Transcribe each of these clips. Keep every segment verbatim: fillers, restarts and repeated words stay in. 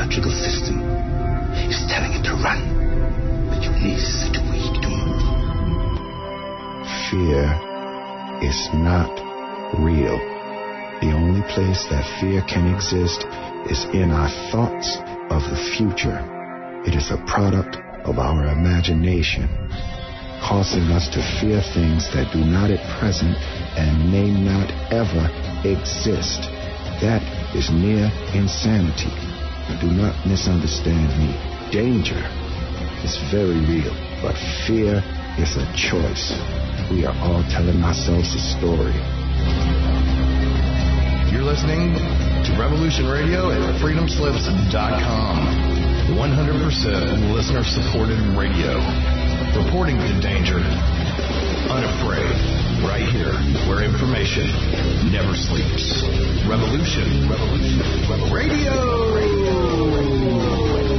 biological system is telling it to run, but your knees are too weak to move. Fear is not real. The only place that fear can exist is in our thoughts of the future. It is a product of our imagination, causing us to fear things that do not at present and may not ever exist. That is near insanity. Do not misunderstand me. Danger is very real, but fear is a choice. We are all telling ourselves a story. You're listening to Revolution Radio at freedom slips dot com. one hundred percent listener-supported radio. Reporting the danger. Unafraid. Right here, where information never sleeps. Revolution. Revolution. Revolution. Radio. Radio.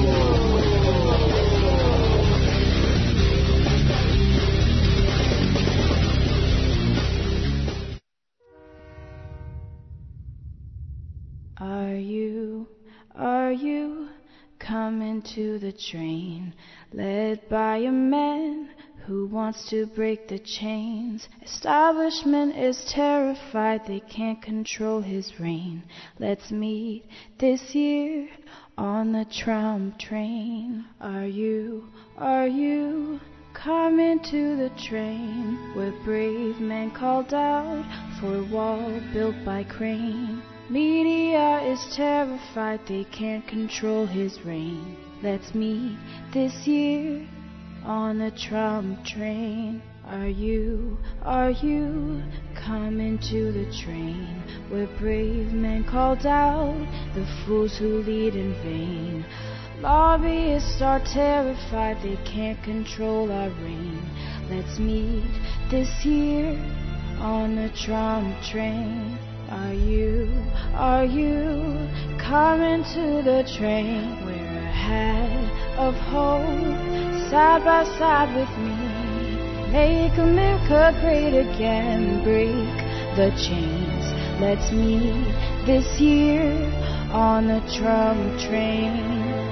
Are you, are you coming to the train, led by a man who wants to break the chains? Establishment is terrified, they can't control his reign. Let's meet this year on the Trump train. Are you, are you coming to the train, where brave men called out for a wall built by Crane? Media is terrified, they can't control his reign. Let's meet this year on the Trump train. Are you, are you coming to the train, where brave men called out the fools who lead in vain? Lobbyists are terrified, they can't control our reign. Let's meet this year on the Trump train. Are you, are you coming to the train? Wear a hat of hope, side by side with me. Make America great again, break the chains. Let's meet this year on the Trump train.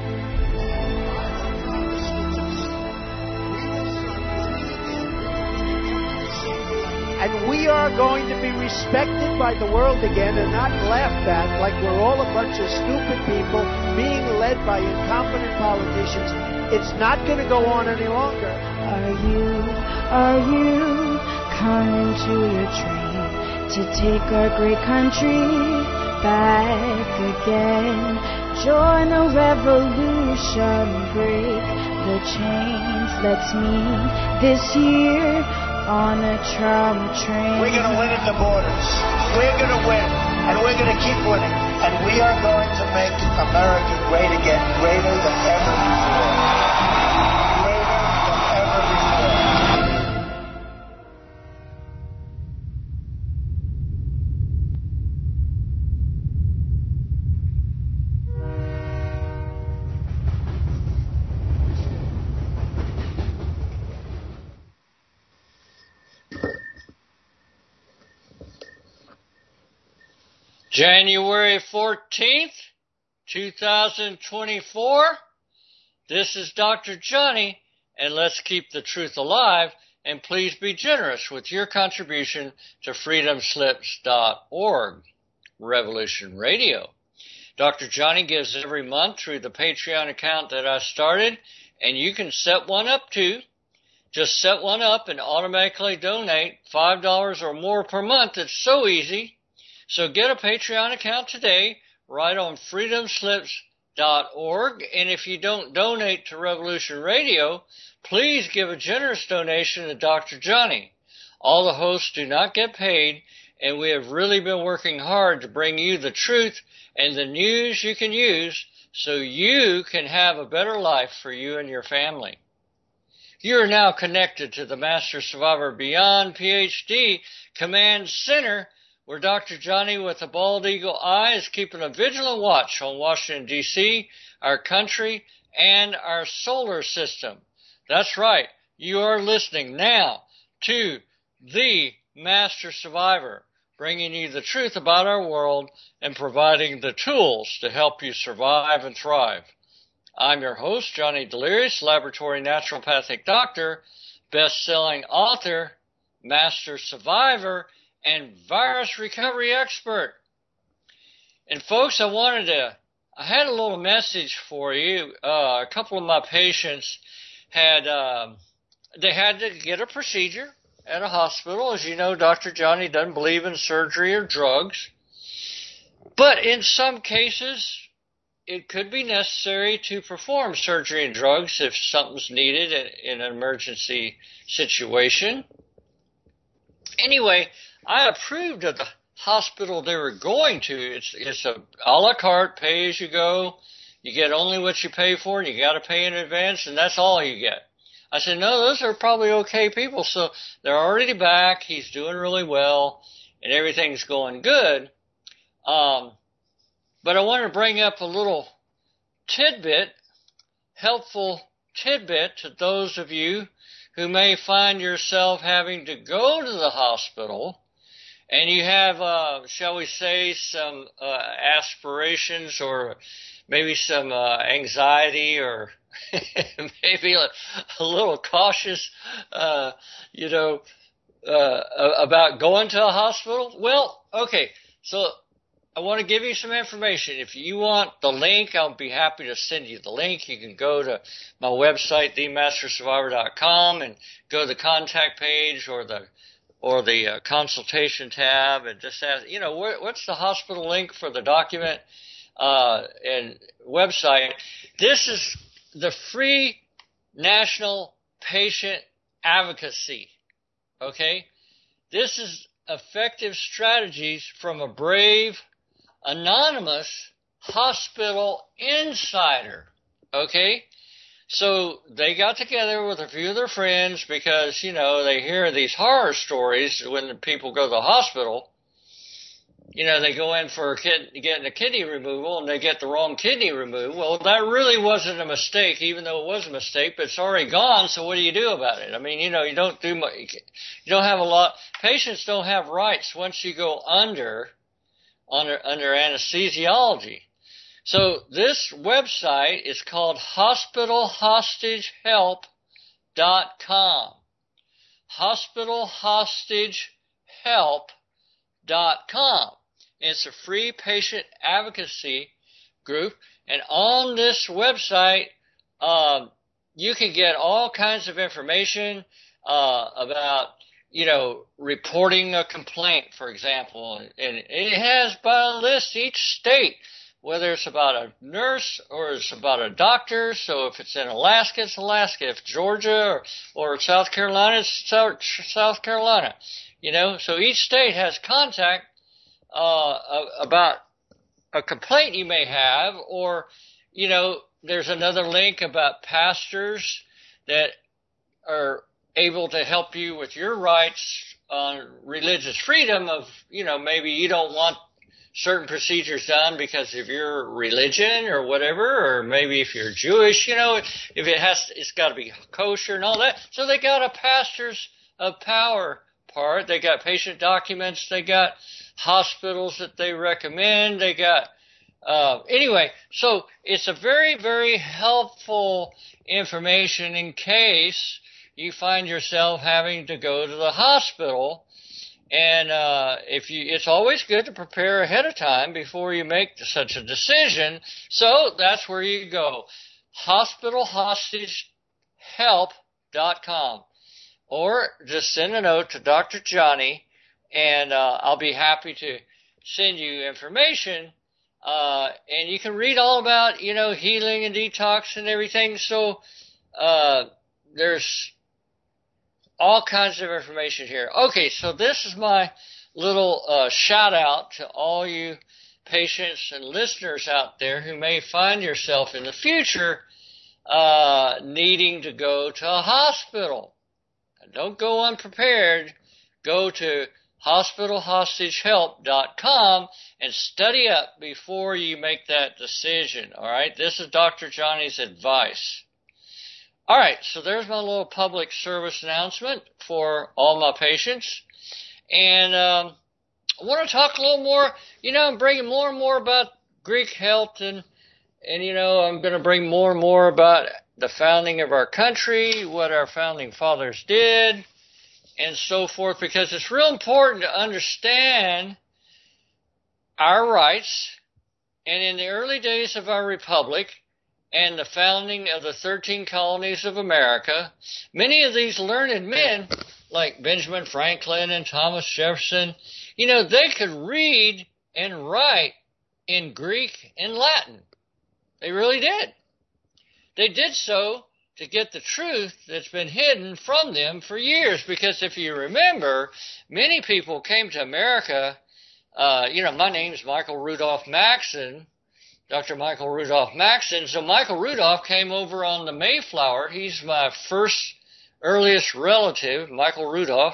And we are going to be respected by the world again and not laughed at like we're all a bunch of stupid people being led by incompetent politicians. It's not going to go on any longer. Are you, are you coming to your train to take our great country back again? Join the revolution, break the chains. Let's meet this year on the Trump train. We're going to win at the borders. We're going to win, and we're going to keep winning. And we are going to make America great again, greater than ever before. Greater than ever before. January fourteenth, two thousand twenty-four. This is Doctor Johnny, and let's keep the truth alive, and please be generous with your contribution to freedom slips dot org, Revolution Radio. Doctor Johnny gives every month through the Patreon account that I started, and you can set one up too. Just set one up and automatically donate five dollars or more per month. It's so easy. So get a Patreon account today, right on freedom slips dot org. And if you don't donate to Revolution Radio, please give a generous donation to Doctor Johnny. All the hosts do not get paid, and we have really been working hard to bring you the truth and the news you can use so you can have a better life for you and your family. You are now connected to the Master Survivor Beyond P H D Command Center, where Doctor Johnny with a bald eagle eye is keeping a vigilant watch on Washington, D C, our country, and our solar system. That's right. You are listening now to the Master Survivor bringing you the truth about our world and providing the tools to help you survive and thrive. I'm your host, Johnny Delirious, laboratory naturopathic doctor, best-selling author, master survivor, and virus recovery expert. And folks, I wanted to, I had a little message for you. Uh, a couple of my patients had, um, they had to get a procedure at a hospital. As you know, Doctor Johnny doesn't believe in surgery or drugs. But in some cases, it could be necessary to perform surgery and drugs if something's needed in, in an emergency situation. Anyway, I approved of the hospital they were going to. It's, it's a a la carte, pay as you go. You get only what you pay for, and you got to pay in advance, and that's all you get. I said, no, those are probably okay people. So they're already back. He's doing really well, and everything's going good. Um, but I want to bring up a little tidbit, helpful tidbit to those of you who may find yourself having to go to the hospital, and you have, uh, shall we say, some uh, aspirations or maybe some uh, anxiety or maybe a, a little cautious, uh, you know, uh, about going to a hospital. Well, okay, so I want to give you some information. If you want the link, I'll be happy to send you the link. You can go to my website, the master survivor dot com, and go to the contact page or the or the uh, consultation tab and just ask, you know, where, what's the hospital link for the document uh, and website. This is the free National Patient Advocacy, okay? This is effective strategies from a brave, anonymous hospital insider, okay? So they got together with a few of their friends because, you know, they hear these horror stories when the people go to the hospital. You know, they go in for a kid, getting a kidney removal and they get the wrong kidney removed. Well, that really wasn't a mistake, even though it was a mistake, but it's already gone, so what do you do about it? I mean, you know, you don't do much, you don't have a lot, patients don't have rights once you go under, under, under anesthesiology. So this website is called hospital hostage help dot com. hospital hostage help dot com. It's a free patient advocacy group, and on this website, um, you can get all kinds of information uh, about, you know, reporting a complaint, for example, and it has by a list each state, whether it's about a nurse or it's about a doctor. So if it's in Alaska, it's Alaska. If Georgia or, or South Carolina, it's South, South Carolina. You know, so each state has contact uh, about a complaint you may have, or, you know, there's another link about pastors that are able to help you with your rights on religious freedom of, you know, maybe you don't want certain procedures done because of your religion or whatever, or maybe if you're Jewish, you know, if it has, it's got to be kosher and all that. So they got a pastors of power part. They got patient documents. They got hospitals that they recommend. They got, uh, anyway, so it's a very, very helpful information in case you find yourself having to go to the hospital. And uh, if you, it's always good to prepare ahead of time before you make such a decision. So that's where you go, hospital hostage help dot com. Or just send a note to Doctor Johnny, and uh, I'll be happy to send you information. Uh, and you can read all about, you know, healing and detox and everything. So uh, there's all kinds of information here. Okay, so this is my little uh, shout out to all you patients and listeners out there who may find yourself in the future uh, needing to go to a hospital. Don't go unprepared. Go to hospital hostage help dot com and study up before you make that decision. All right? This is Doctor Johnny's advice. All right, so there's my little public service announcement for all my patients. And um, I want to talk a little more, you know, I'm bringing more and more about Greek health, and, and you know, I'm going to bring more and more about the founding of our country, what our founding fathers did, and so forth, because it's real important to understand our rights. And in the early days of our republic and the founding of the thirteen colonies of America, many of these learned men, like Benjamin Franklin and Thomas Jefferson, you know, they could read and write in Greek and Latin. They really did. They did so to get the truth that's been hidden from them for years, because if you remember, many people came to America. Uh, you know, my name's Michael Rudolph Maxson, Doctor Michael Rudolph Maxson. So Michael Rudolph came over on the Mayflower. He's my first earliest relative, Michael Rudolph.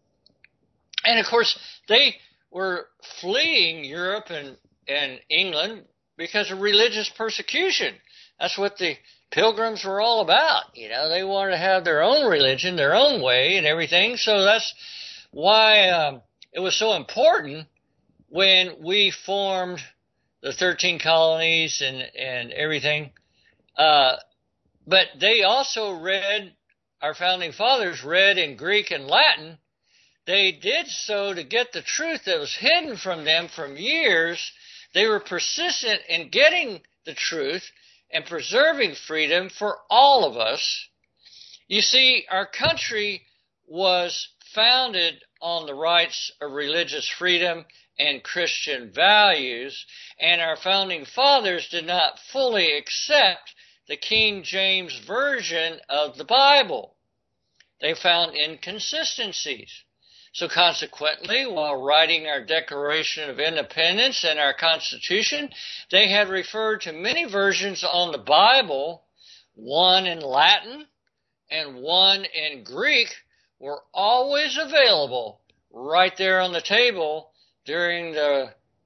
And, of course, they were fleeing Europe and, and England because of religious persecution. That's what the Pilgrims were all about. You know, they wanted to have their own religion, their own way and everything. So that's why um, it was so important when we formed the thirteen colonies and, and everything. Uh, but they also read, our founding fathers read in Greek and Latin. They did so to get the truth that was hidden from them from years. They were persistent in getting the truth and preserving freedom for all of us. You see, our country was founded on the rights of religious freedom and Christian values, and our founding fathers did not fully accept the King James Version of the Bible. They found inconsistencies. So consequently, while writing our Declaration of Independence and our Constitution, they had referred to many versions on the Bible, one in Latin and one in Greek, were always available right there on the table during the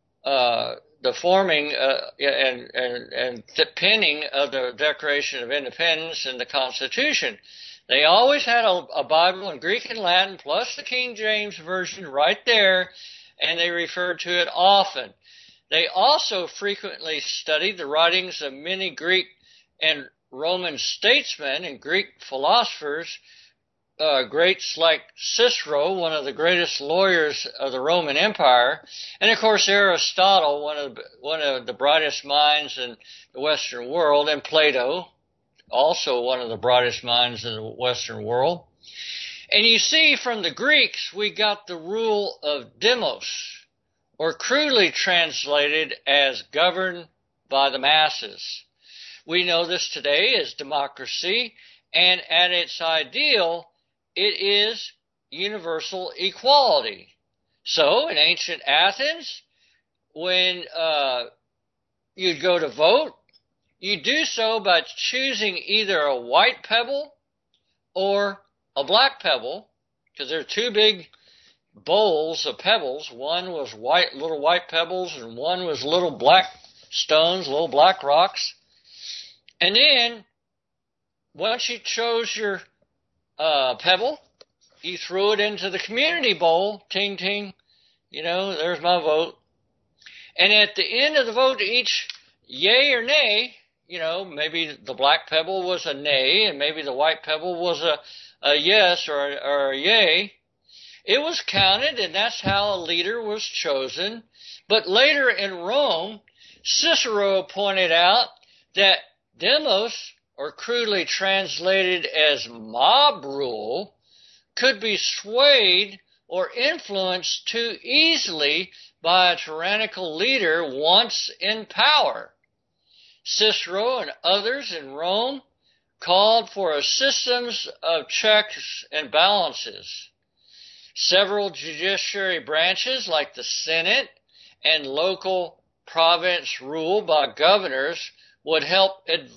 uh, the forming uh, and, and, and the penning of the Declaration of Independence and the Constitution. They always had a, a Bible in Greek and Latin plus the King James Version right there, and they referred to it often. They also frequently studied the writings of many Greek and Roman statesmen and Greek philosophers, Uh, greats like Cicero, one of the greatest lawyers of the Roman Empire, and of course Aristotle, one of the, one of the brightest minds in the Western world, and Plato, also one of the brightest minds in the Western world. And you see, from the Greeks, we got the rule of demos, or crudely translated as governed by the masses. We know this today as democracy, and at its ideal, it is universal equality. So, in ancient Athens, when uh, you'd go to vote, you do so by choosing either a white pebble or a black pebble, because there are two big bowls of pebbles. One was white, little white pebbles, and one was little black stones, little black rocks. And then, once you chose your Uh, pebble, you threw it into the community bowl, ting, ting, you know, there's my vote. And at the end of the vote, each yay or nay, you know, maybe the black pebble was a nay, and maybe the white pebble was a, a yes or a, or a yay. It was counted, and that's how a leader was chosen. But later in Rome, Cicero pointed out that demos, or crudely translated as mob rule, could be swayed or influenced too easily by a tyrannical leader once in power. Cicero and others in Rome called for a system of checks and balances. Several judiciary branches, like the Senate and local province rule by governors, would help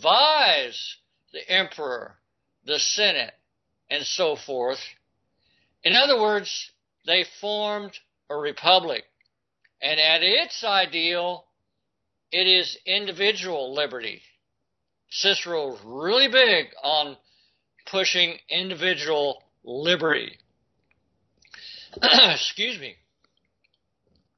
advise the emperor, the Senate, and so forth. In other words, they formed a republic. And at its ideal, it is individual liberty. Cicero was really big on pushing individual liberty. Excuse me.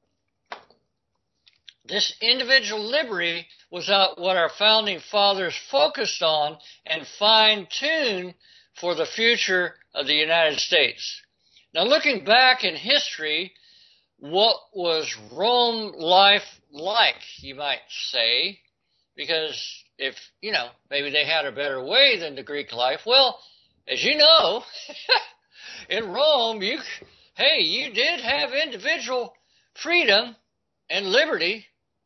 This individual liberty was what our founding fathers focused on and fine-tuned for the future of the United States. Now, looking back in history, what was Rome life like, you might say? Because if, you know, maybe they had a better way than the Greek life. Well, as you know, in Rome, you, hey, you did have individual freedom and liberty.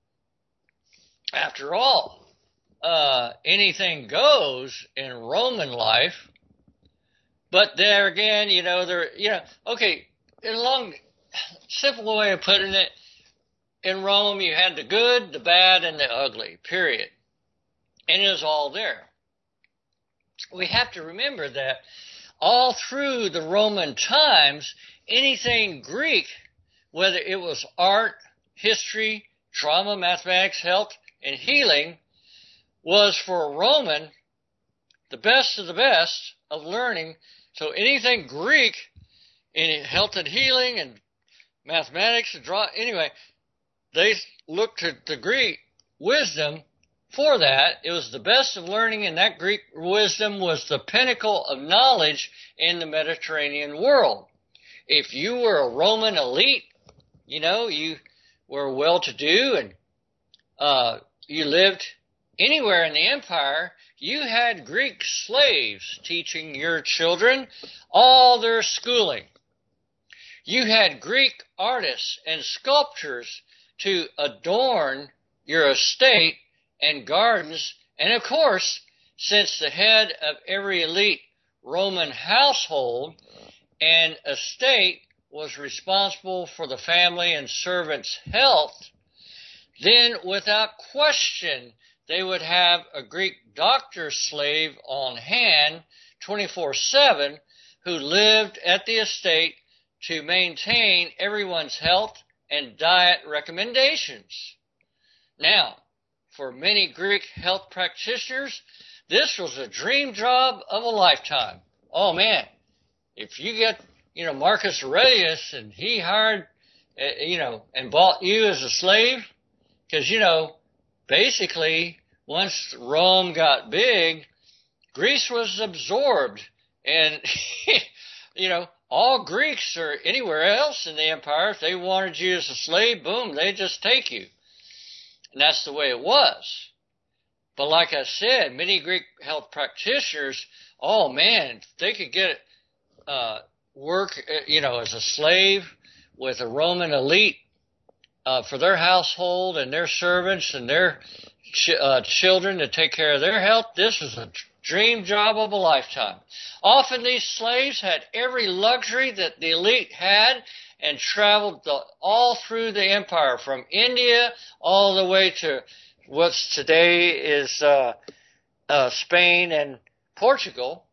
After all, uh, anything goes in Roman life. But there again, you know, there, you know, okay, in a long, simple way of putting it, in Rome you had the good, the bad, and the ugly, period. And it was all there. We have to remember that all through the Roman times, anything Greek, whether it was art, history, drama, mathematics, health, and healing, was for a Roman the best of the best of learning. So anything Greek in health and healing and mathematics and draw, anyway, they looked to the Greek wisdom for that. It was the best of learning, and that Greek wisdom was the pinnacle of knowledge in the Mediterranean world. If you were a Roman elite, you know, you were well-to-do and uh, you lived anywhere in the empire, you had Greek slaves teaching your children all their schooling. You had Greek artists and sculptors to adorn your estate and gardens. And of course, since the head of every elite Roman household and estate was responsible for the family and servants' health, then without question, they would have a Greek doctor slave on hand twenty-four seven who lived at the estate to maintain everyone's health and diet recommendations. Now, for many Greek health practitioners, this was a dream job of a lifetime. Oh man, if you get, you know, Marcus Aurelius and he hired, uh, you know, and bought you as a slave, because, you know, basically, once Rome got big, Greece was absorbed. And, you know, all Greeks or anywhere else in the empire, if they wanted you as a slave, boom, they'd just take you. And that's the way it was. But like I said, many Greek health practitioners, oh man, they could get uh, work, you know, as a slave with a Roman elite uh, for their household and their servants and their ch- uh, children to take care of their health. This was a dream job of a lifetime. Often these slaves had every luxury that the elite had and traveled the, all through the empire, from India all the way to what's today is uh, uh, Spain and Portugal,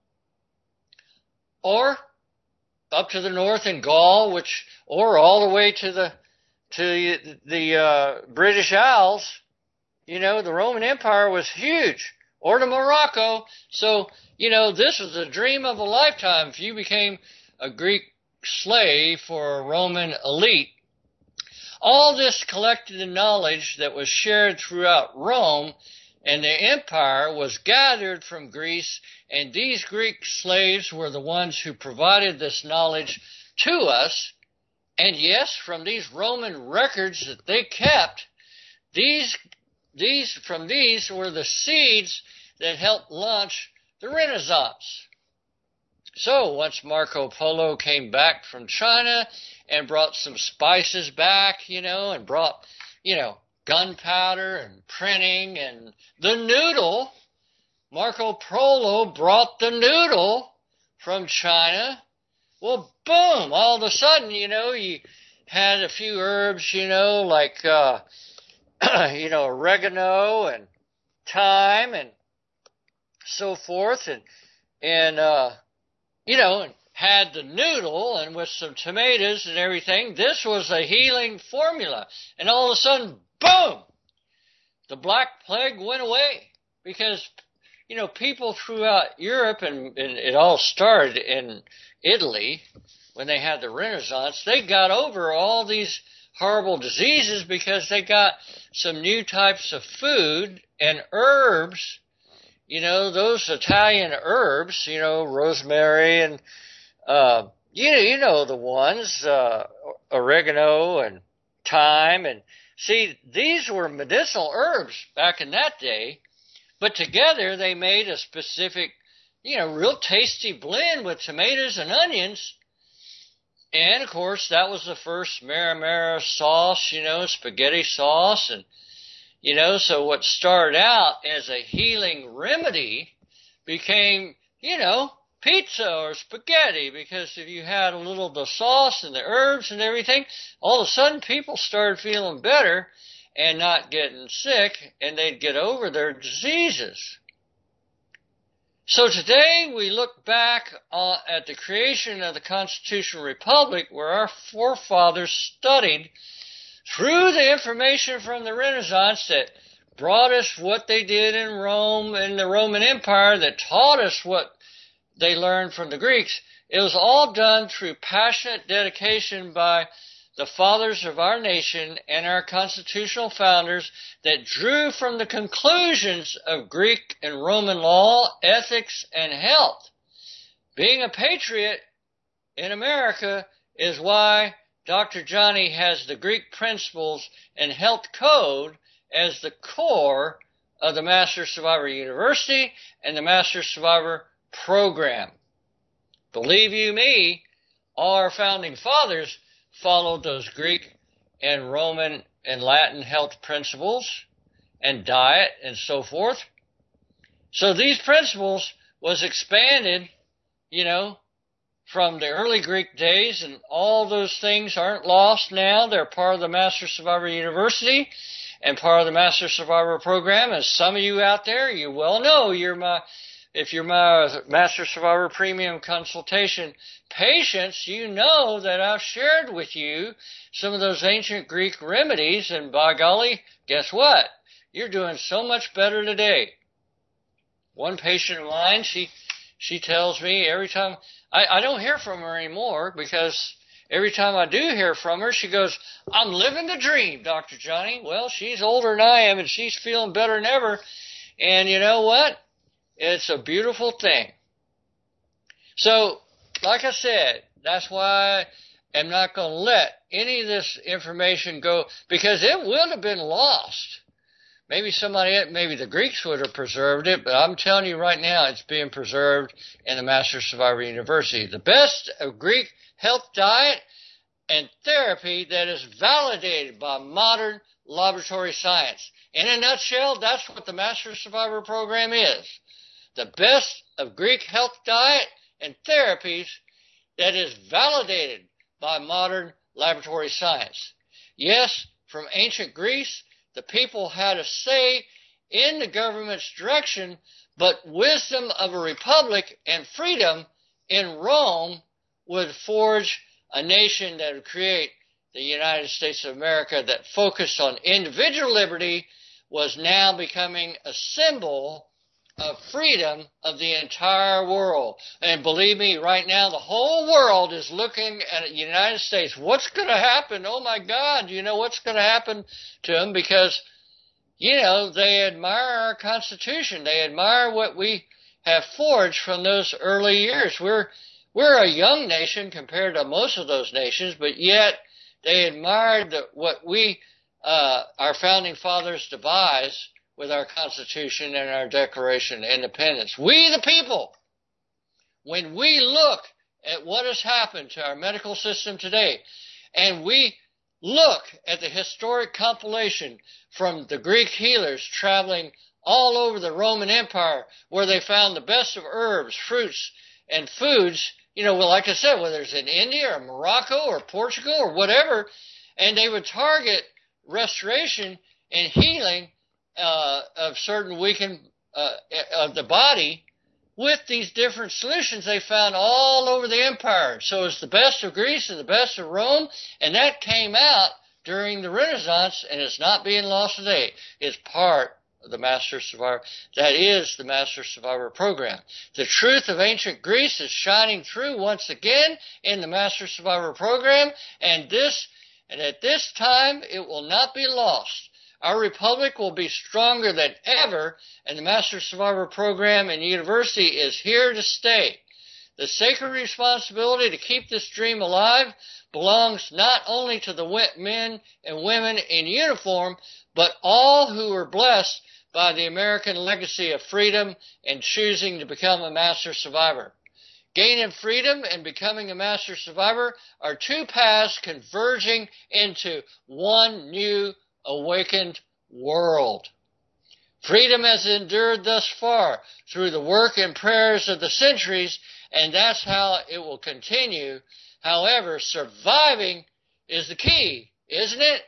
or up to the north in Gaul, which, or all the way to the to the uh, British Isles. You know, the Roman Empire was huge, or to Morocco. So, you know, this was a dream of a lifetime if you became a Greek slave for a Roman elite. All this collected knowledge that was shared throughout Rome and the empire was gathered from Greece, and these Greek slaves were the ones who provided this knowledge to us. And yes, from these Roman records that they kept, these these from these were the seeds that helped launch the Renaissance. So once Marco Polo came back from China and brought some spices back, you know, and brought, you know, gunpowder and printing and the noodle, Marco Polo brought the noodle from China. Well, boom, all of a sudden, you know, you had a few herbs, you know, like, uh, you know, oregano and thyme and so forth, and, and, uh, you know, and had the noodle and with some tomatoes and everything. This was a healing formula. And all of a sudden, boom, the Black Plague went away because, you know, people throughout Europe, and, and it all started in Italy when they had the Renaissance, they got over all these horrible diseases because they got some new types of food and herbs. You know, those Italian herbs, you know, rosemary and, uh, you know, you know the ones, uh, oregano and thyme. And see, these were medicinal herbs back in that day, but together they made a specific, you know, real tasty blend with tomatoes and onions. And, of course, that was the first marinara sauce, you know, spaghetti sauce. And, you know, so what started out as a healing remedy became, you know, pizza or spaghetti, because if you had a little of the sauce and the herbs and everything, all of a sudden people started feeling better and not getting sick, and they'd get over their diseases. So today we look back uh, at the creation of the Constitutional Republic, where our forefathers studied through the information from the Renaissance that brought us what they did in Rome and the Roman Empire, that taught us what they learned from the Greeks. It was all done through passionate dedication by the fathers of our nation and our constitutional founders that drew from the conclusions of Greek and Roman law, ethics, and health. Being a patriot in America is why Doctor Johnny has the Greek principles and health code as the core of the Master Survivor University and the Master Survivor program. Believe you me, all our founding fathers followed those Greek and Roman and Latin health principles and diet and so forth. So these principles was expanded, you know, from the early Greek days, and all those things aren't lost now. They're part of the Master Survivor University and part of the Master Survivor program. As some of you out there, you well know, you're my If you're my Master Survivor Premium Consultation patients, you know that I've shared with you some of those ancient Greek remedies, and by golly, guess what? You're doing so much better today. One patient of mine, she she tells me every time, I, I don't hear from her anymore, because every time I do hear from her, she goes, "I'm living the dream, Doctor Johnny." Well, she's older than I am, and she's feeling better than ever. And you know what? It's a beautiful thing. So, like I said, that's why I'm not going to let any of this information go, because it would have been lost. Maybe somebody, maybe the Greeks would have preserved it, but I'm telling you right now, it's being preserved in the Master Survivor University. The best of Greek health diet and therapy that is validated by modern laboratory science. In a nutshell, that's what the Master Survivor program is. The best of Greek health diet and therapies that is validated by modern laboratory science. Yes, from ancient Greece, the people had a say in the government's direction, but wisdom of a republic and freedom in Rome would forge a nation that would create the United States of America that focused on individual liberty, was now becoming a symbol of freedom of the entire world. And believe me, right now the whole world is looking at the United States. What's going to happen? Oh my God, you know what's going to happen to them? Because, you know, they admire our Constitution. They admire what we have forged from those early years. We're we're a young nation compared to most of those nations, but yet they admired the, what we, uh, our founding fathers devised with our Constitution and our Declaration of Independence. We the people, when we look at what has happened to our medical system today, and we look at the historic compilation from the Greek healers traveling all over the Roman Empire, where they found the best of herbs, fruits, and foods, you know, well, like I said, whether it's in India or Morocco or Portugal or whatever, and they would target restoration and healing Uh, of certain weakened uh, of the body with these different solutions they found all over the empire. So it's the best of Greece and the best of Rome, and that came out during the Renaissance, and it's not being lost today. It's part of the Master Survivor. That is the Master Survivor program. The truth of ancient Greece is shining through once again in the Master Survivor program, and this and at this time it will not be lost. Our republic will be stronger than ever, and the Master Survivor program and university is here to stay. The sacred responsibility to keep this dream alive belongs not only to the men and women in uniform, but all who are blessed by the American legacy of freedom and choosing to become a Master Survivor. Gaining freedom and becoming a Master Survivor are two paths converging into one new awakened world. Freedom has endured thus far through the work and prayers of the centuries, and that's how it will continue. However, surviving is the key, isn't it?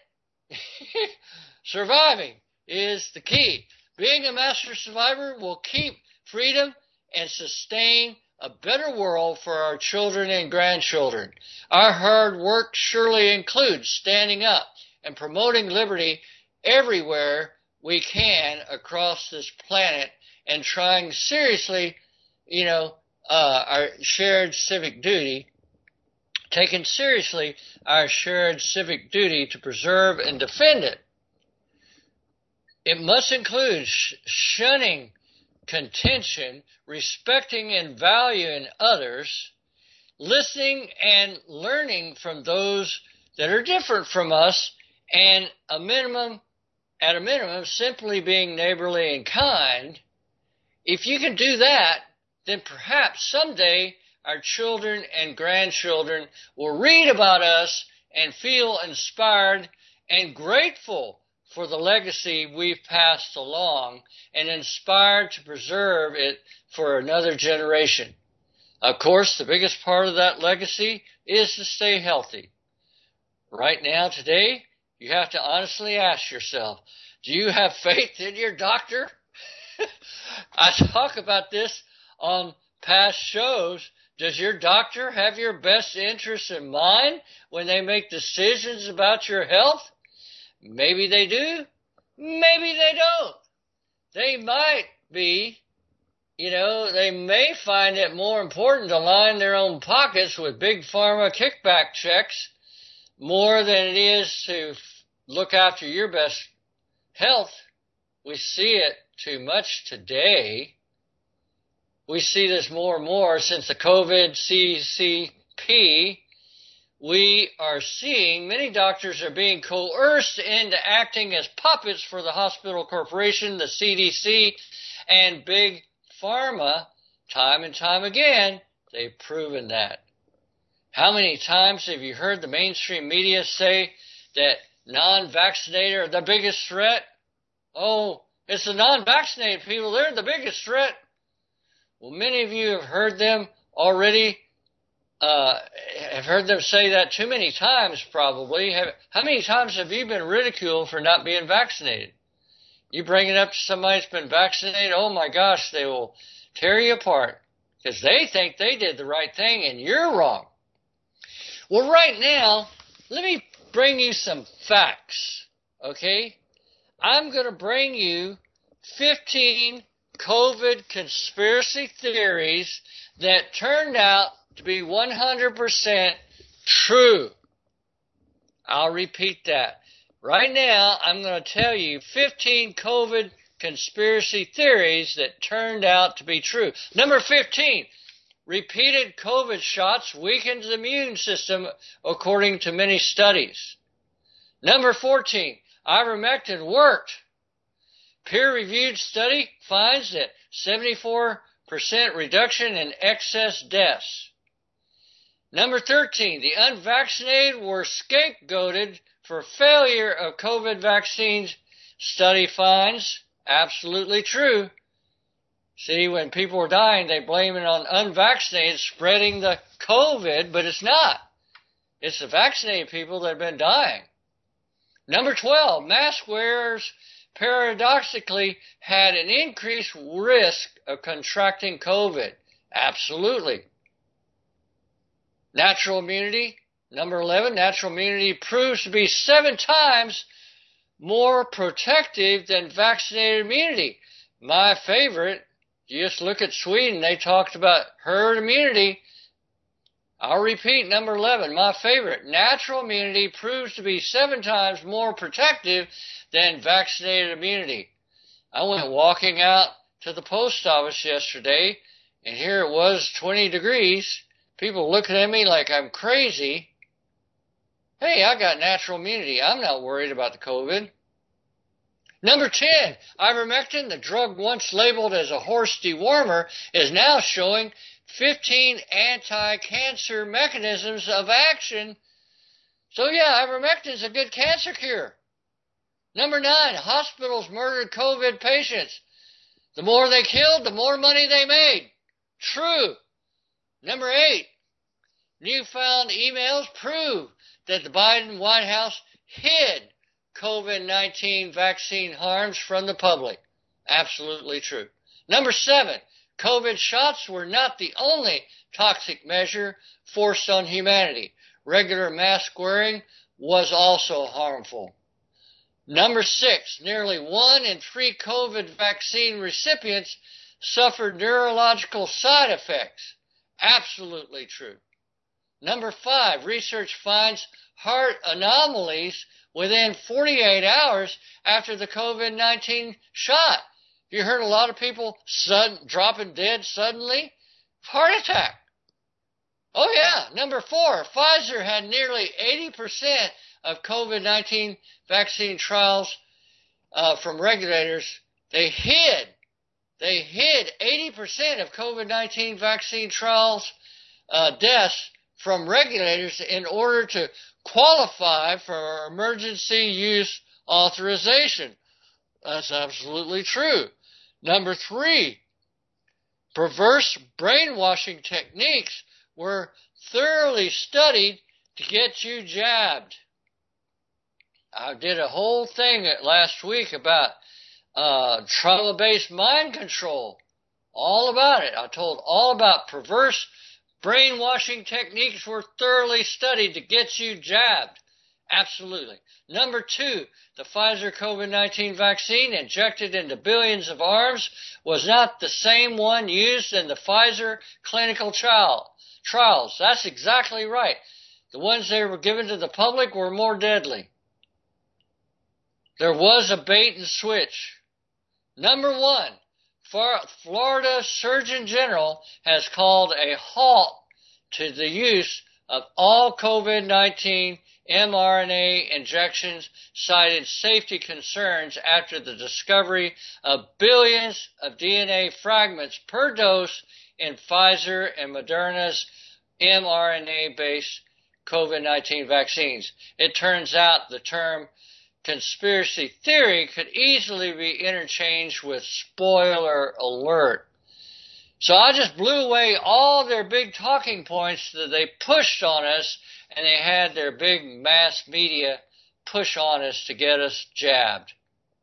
Surviving is the key. Being a Master Survivor will keep freedom and sustain a better world for our children and grandchildren. Our hard work surely includes standing up and promoting liberty everywhere we can across this planet and trying seriously, you know, uh, our shared civic duty, taking seriously our shared civic duty to preserve and defend it. It must include sh- shunning contention, respecting and valuing others, listening and learning from those that are different from us, and a minimum, at a minimum, simply being neighborly and kind. If you can do that, then perhaps someday our children and grandchildren will read about us and feel inspired and grateful for the legacy we've passed along and inspired to preserve it for another generation. Of course, the biggest part of that legacy is to stay healthy. Right now, today, you have to honestly ask yourself, do you have faith in your doctor? I talk about this on past shows. Does your doctor have your best interests in mind when they make decisions about your health? Maybe they do. Maybe they don't. They might be, you know, they may find it more important to line their own pockets with big pharma kickback checks more than it is to look after your best health. We see it too much today. We see this more and more since the COVID C C P. We are seeing many doctors are being coerced into acting as puppets for the hospital corporation, the C D C, and big pharma. Time and time again, they've proven that. How many times have you heard the mainstream media say that non-vaccinated are the biggest threat? Oh, it's the non-vaccinated people. They're the biggest threat. Well, many of you have heard them already, uh, have heard them say that too many times probably. Have, how many times have you been ridiculed for not being vaccinated? You bring it up to somebody that's been vaccinated, oh my gosh, they will tear you apart because they think they did the right thing and you're wrong. Well, right now, let me bring you some facts, okay? I'm going to bring you fifteen COVID conspiracy theories that turned out to be one hundred percent true. I'll repeat that. Right now, I'm going to tell you fifteen COVID conspiracy theories that turned out to be true. Number fifteen, repeated COVID shots weakened the immune system according to many studies. Number fourteen, ivermectin worked. Peer-reviewed study finds that seventy-four percent reduction in excess deaths. Number thirteen, the unvaccinated were scapegoated for failure of COVID vaccines. Study finds absolutely true. See, when people are dying, they blame it on unvaccinated spreading the COVID, but it's not. It's the vaccinated people that have been dying. Number twelve, mask wearers paradoxically had an increased risk of contracting COVID. Absolutely. Natural immunity. Number eleven, natural immunity proves to be seven times more protective than vaccinated immunity. My favorite, you just look at Sweden, they talked about herd immunity. I'll repeat number eleven, my favorite. Natural immunity proves to be seven times more protective than vaccinated immunity. I went walking out to the post office yesterday, and here it was twenty degrees. People looking at me like I'm crazy. Hey, I got natural immunity. I'm not worried about the COVID. Number ten, ivermectin, the drug once labeled as a horse dewormer, is now showing fifteen anti-cancer mechanisms of action. So yeah, ivermectin is a good cancer cure. Number nine, hospitals murdered COVID patients. The more they killed, the more money they made. True. Number eight, newfound emails prove that the Biden White House hid COVID nineteen vaccine harms from the public. Absolutely true. Number seven, COVID shots were not the only toxic measure forced on humanity. Regular mask wearing was also harmful. Number six, nearly one in three COVID vaccine recipients suffered neurological side effects. Absolutely true. Number five, research finds heart anomalies within forty-eight hours after the COVID nineteen shot. You heard a lot of people sudden, dropping dead suddenly? Heart attack. Oh yeah. Number four, Pfizer had nearly eighty percent of COVID nineteen vaccine trials uh, from regulators. They hid. They hid eighty percent of COVID nineteen vaccine trials uh, deaths from regulators in order to qualify for emergency use authorization. That's absolutely true. Number three, perverse brainwashing techniques were thoroughly studied to get you jabbed. I did a whole thing last week about uh, trauma-based mind control. All about it. I told all about perverse brainwashing techniques were thoroughly studied to get you jabbed. Absolutely. Number two, the Pfizer COVID nineteen vaccine injected into billions of arms was not the same one used in the Pfizer clinical trial, trials. That's exactly right. The ones they were given to the public were more deadly. There was a bait and switch. Number one, Florida Surgeon General has called a halt to the use of all COVID nineteen mRNA injections, cited safety concerns after the discovery of billions of D N A fragments per dose in Pfizer and Moderna's mRNA-based COVID nineteen vaccines. It turns out the term conspiracy theory could easily be interchanged with spoiler alert. So I just blew away all their big talking points that they pushed on us, and they had their big mass media push on us to get us jabbed.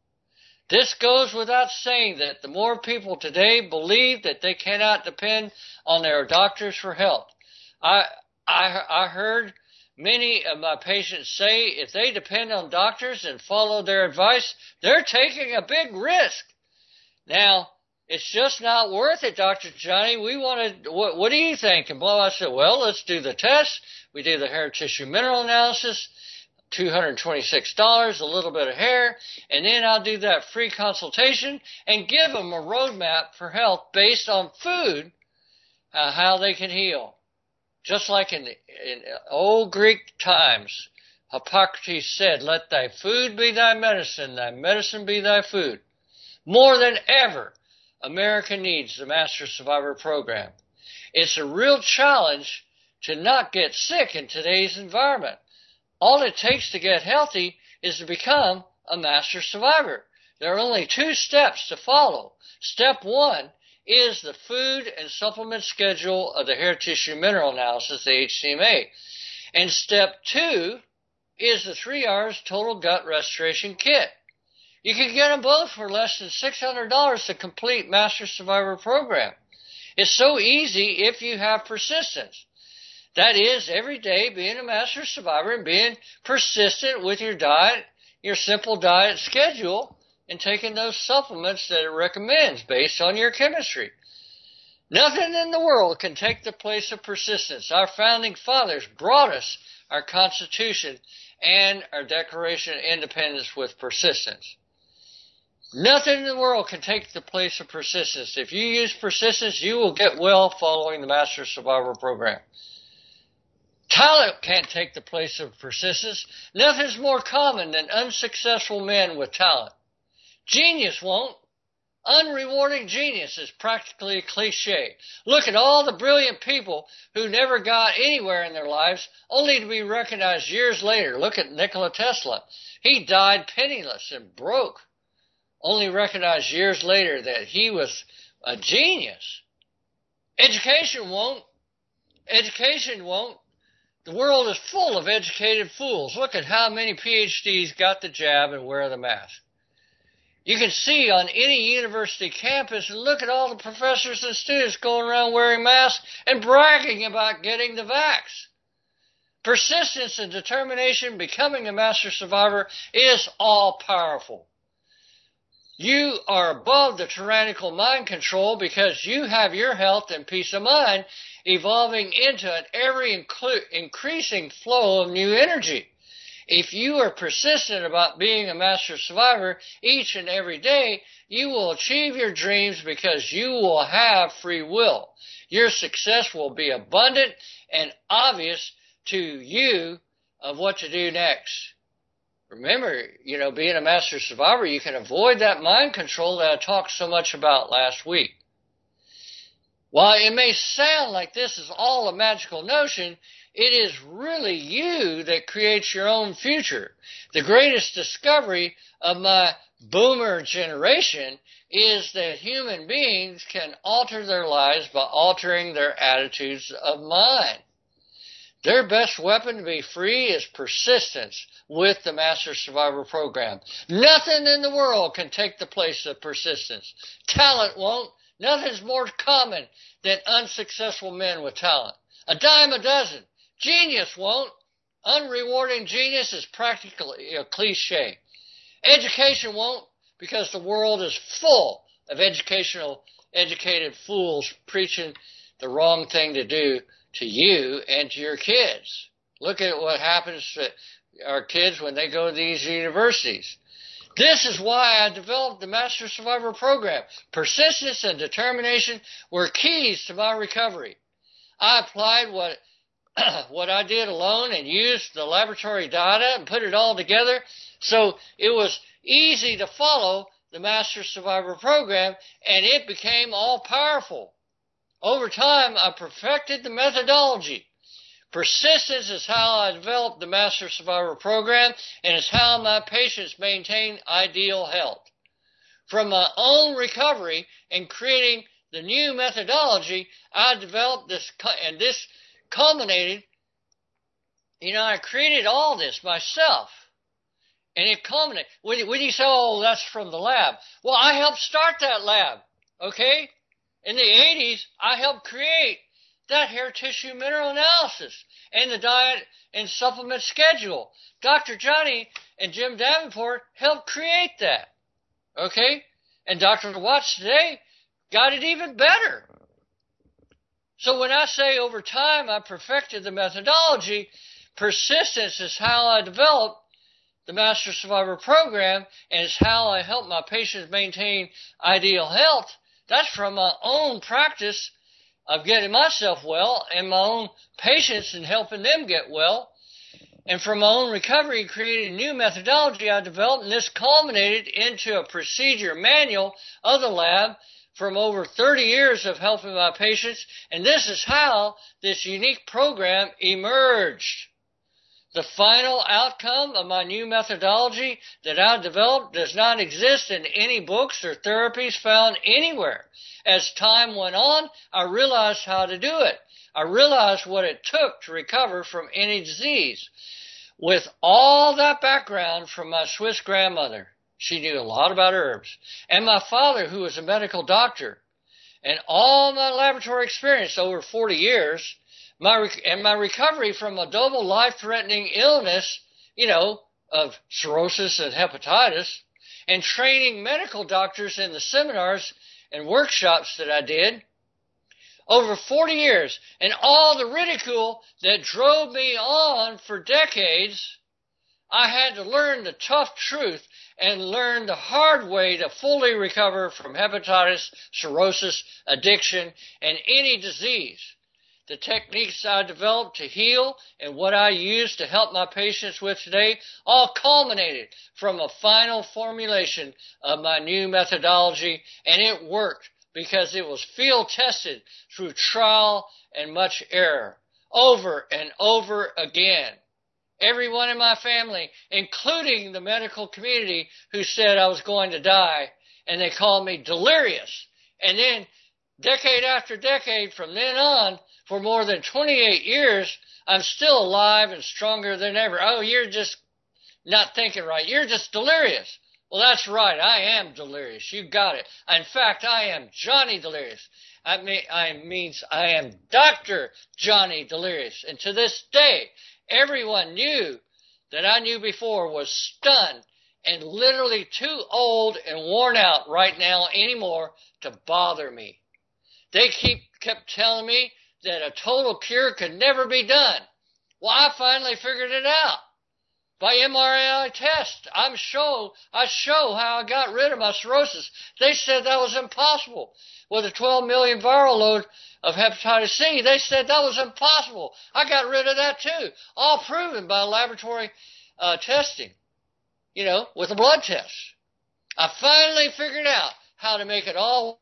This goes without saying that the more people today believe that they cannot depend on their doctors for help. I, I, I heard many of my patients say if they depend on doctors and follow their advice, they're taking a big risk. Now, it's just not worth it, Doctor Johnny. We want to, what, what do you think? And blah, I said, well, let's do the test. We do the hair tissue mineral analysis, two hundred twenty-six dollars, a little bit of hair, and then I'll do that free consultation and give them a roadmap for health based on food, uh, how they can heal. Just like in, in old Greek times, Hippocrates said, let thy food be thy medicine, thy medicine be thy food. More than ever, America needs the Master Survivor program. It's a real challenge to not get sick in today's environment. All it takes to get healthy is to become a Master Survivor. There are only two steps to follow. Step one is the food and supplement schedule of the hair tissue mineral analysis, the H T M A. And step two is the three R's total gut restoration kit. You can get them both for less than six hundred dollars to complete Master Survivor program. It's so easy if you have persistence. That is, every day being a Master Survivor and being persistent with your diet, your simple diet schedule, and taking those supplements that it recommends based on your chemistry. Nothing in the world can take the place of persistence. Our founding fathers brought us our Constitution and our Declaration of Independence with persistence. Nothing in the world can take the place of persistence. If you use persistence, you will get well following the Master Survivor program. Talent can't take the place of persistence. Nothing's more common than unsuccessful men with talent. Genius won't. Unrewarding genius is practically a cliche. Look at all the brilliant people who never got anywhere in their lives, only to be recognized years later. Look at Nikola Tesla. He died penniless and broke, only recognized years later that he was a genius. Education won't. Education won't. The world is full of educated fools. Look at how many P H Ds got the jab and wear the mask. You can see on any university campus, and look at all the professors and students going around wearing masks and bragging about getting the vax. Persistence and determination, becoming a master survivor, is all-powerful. You are above the tyrannical mind control because you have your health and peace of mind evolving into an ever-increasing flow of new energy. If you are persistent about being a master survivor each and every day, you will achieve your dreams because you will have free will. Your success will be abundant and obvious to you of what to do next. Remember, you know, being a master survivor, you can avoid that mind control that I talked so much about last week. While it may sound like this is all a magical notion, it is really you that creates your own future. The greatest discovery of my boomer generation is that human beings can alter their lives by altering their attitudes of mind. Their best weapon to be free is persistence with the Master Survivor program. Nothing in the world can take the place of persistence. Talent won't. Nothing's more common than unsuccessful men with talent. A dime a dozen. Genius won't. Unrewarding genius is practically a cliche. Education won't, because the world is full of educational, educated fools preaching the wrong thing to do to you and to your kids. Look at what happens to our kids when they go to these universities. This is why I developed the Master Survivor program. Persistence and determination were keys to my recovery. I applied what what I did alone and used the laboratory data and put it all together so it was easy to follow the Master Survivor program, and it became all-powerful. Over time, I perfected the methodology. Persistence is how I developed the Master Survivor program, and it's how my patients maintain ideal health. From my own recovery and creating the new methodology, I developed this, and this culminated, you know, I created all this myself. And it culminated. When, when you say, oh, that's from the lab. Well, I helped start that lab, okay? In the eighties, I helped create that hair tissue mineral analysis and the diet and supplement schedule. Doctor Johnny and Jim Davenport helped create that, okay? And Doctor Watts today got it even better. So when I say over time I perfected the methodology, persistence is how I developed the Master Survivor program, and it's how I help my patients maintain ideal health. That's from my own practice of getting myself well and my own patients and helping them get well. And from my own recovery, created a new methodology I developed, and this culminated into a procedure manual of the lab from over thirty years of helping my patients, and this is how this unique program emerged. The final outcome of my new methodology that I developed does not exist in any books or therapies found anywhere. As time went on, I realized how to do it. I realized what it took to recover from any disease. With all that background from my Swiss grandmother, she knew a lot about herbs, and my father, who was a medical doctor, and all my laboratory experience over forty years, my rec- and my recovery from a double life-threatening illness, you know, of cirrhosis and hepatitis, and training medical doctors in the seminars and workshops that I did, over forty years, and all the ridicule that drove me on for decades, I had to learn the tough truth and learn the hard way to fully recover from hepatitis, cirrhosis, addiction, and any disease. The techniques I developed to heal and what I use to help my patients with today all culminated from a final formulation of my new methodology, and it worked because it was field tested through trial and much error, over and over again. Everyone in my family, including the medical community, who said I was going to die, and they called me delirious. And then, decade after decade from then on, for more than twenty-eight years, I'm still alive and stronger than ever. Oh, you're just not thinking right. You're just delirious. Well, that's right. I am delirious. You got it. In fact, I am Johnny Delirious. I mean, I means I am Doctor Johnny Delirious. And to this day, everyone knew that I knew before was stunned and literally too old and worn out right now anymore to bother me. They keep kept telling me that a total cure could never be done. Well, I finally figured it out. By M R I test, I'm show, I show how I got rid of my cirrhosis. They said that was impossible. With a twelve million viral load of hepatitis C, they said that was impossible. I got rid of that too. All proven by laboratory uh, testing, you know, with a blood test. I finally figured out how to make it all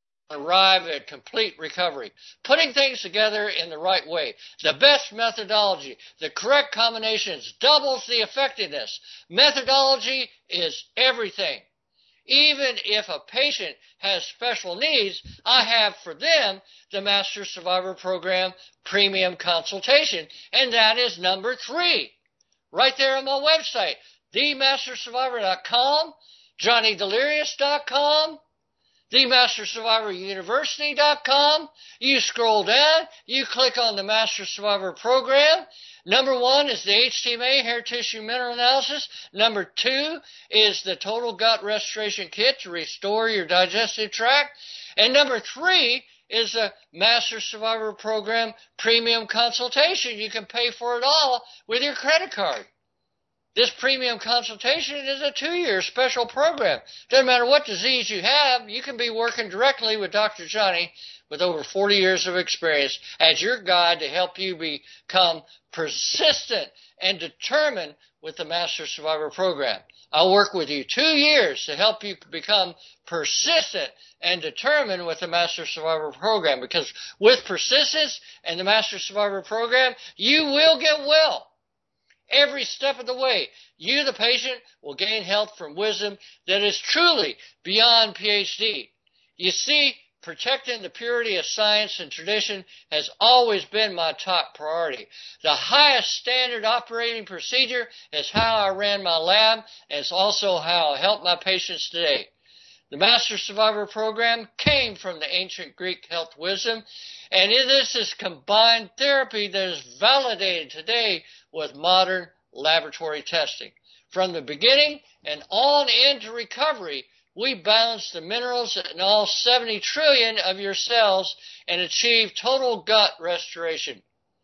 arrive at complete recovery. Putting things together in the right way. The best methodology, the correct combinations doubles the effectiveness. Methodology is everything. Even if a patient has special needs, I have for them the Master Survivor Program Premium Consultation, and that is number three. Right there on my website, the master survivor dot com, johnny delirious dot com, the master survivor university dot com. You scroll down, you click on the Master Survivor Program. Number one is the H T M A, hair tissue mineral analysis. Number two is the Total Gut Restoration Kit to restore your digestive tract. And number three is the Master Survivor Program Premium Consultation. You can pay for it all with your credit card. This premium consultation is a two-year special program. Doesn't matter what disease you have, you can be working directly with Doctor Johnny with over forty years of experience as your guide to help you become persistent and determined with the Master Survivor Program. I'll work with you two years to help you become persistent and determined with the Master Survivor Program, because with persistence and the Master Survivor Program, you will get well. Every step of the way, you, the patient, will gain health from wisdom that is truly beyond P H D. You see, protecting the purity of science and tradition has always been my top priority. The highest standard operating procedure is how I ran my lab, and it's also how I help my patients today. The Master Survivor Program came from the ancient Greek health wisdom, and this is combined therapy that is validated today with modern laboratory testing. From the beginning and on into recovery, we balance the minerals in all seventy trillion of your cells and achieve total gut restoration.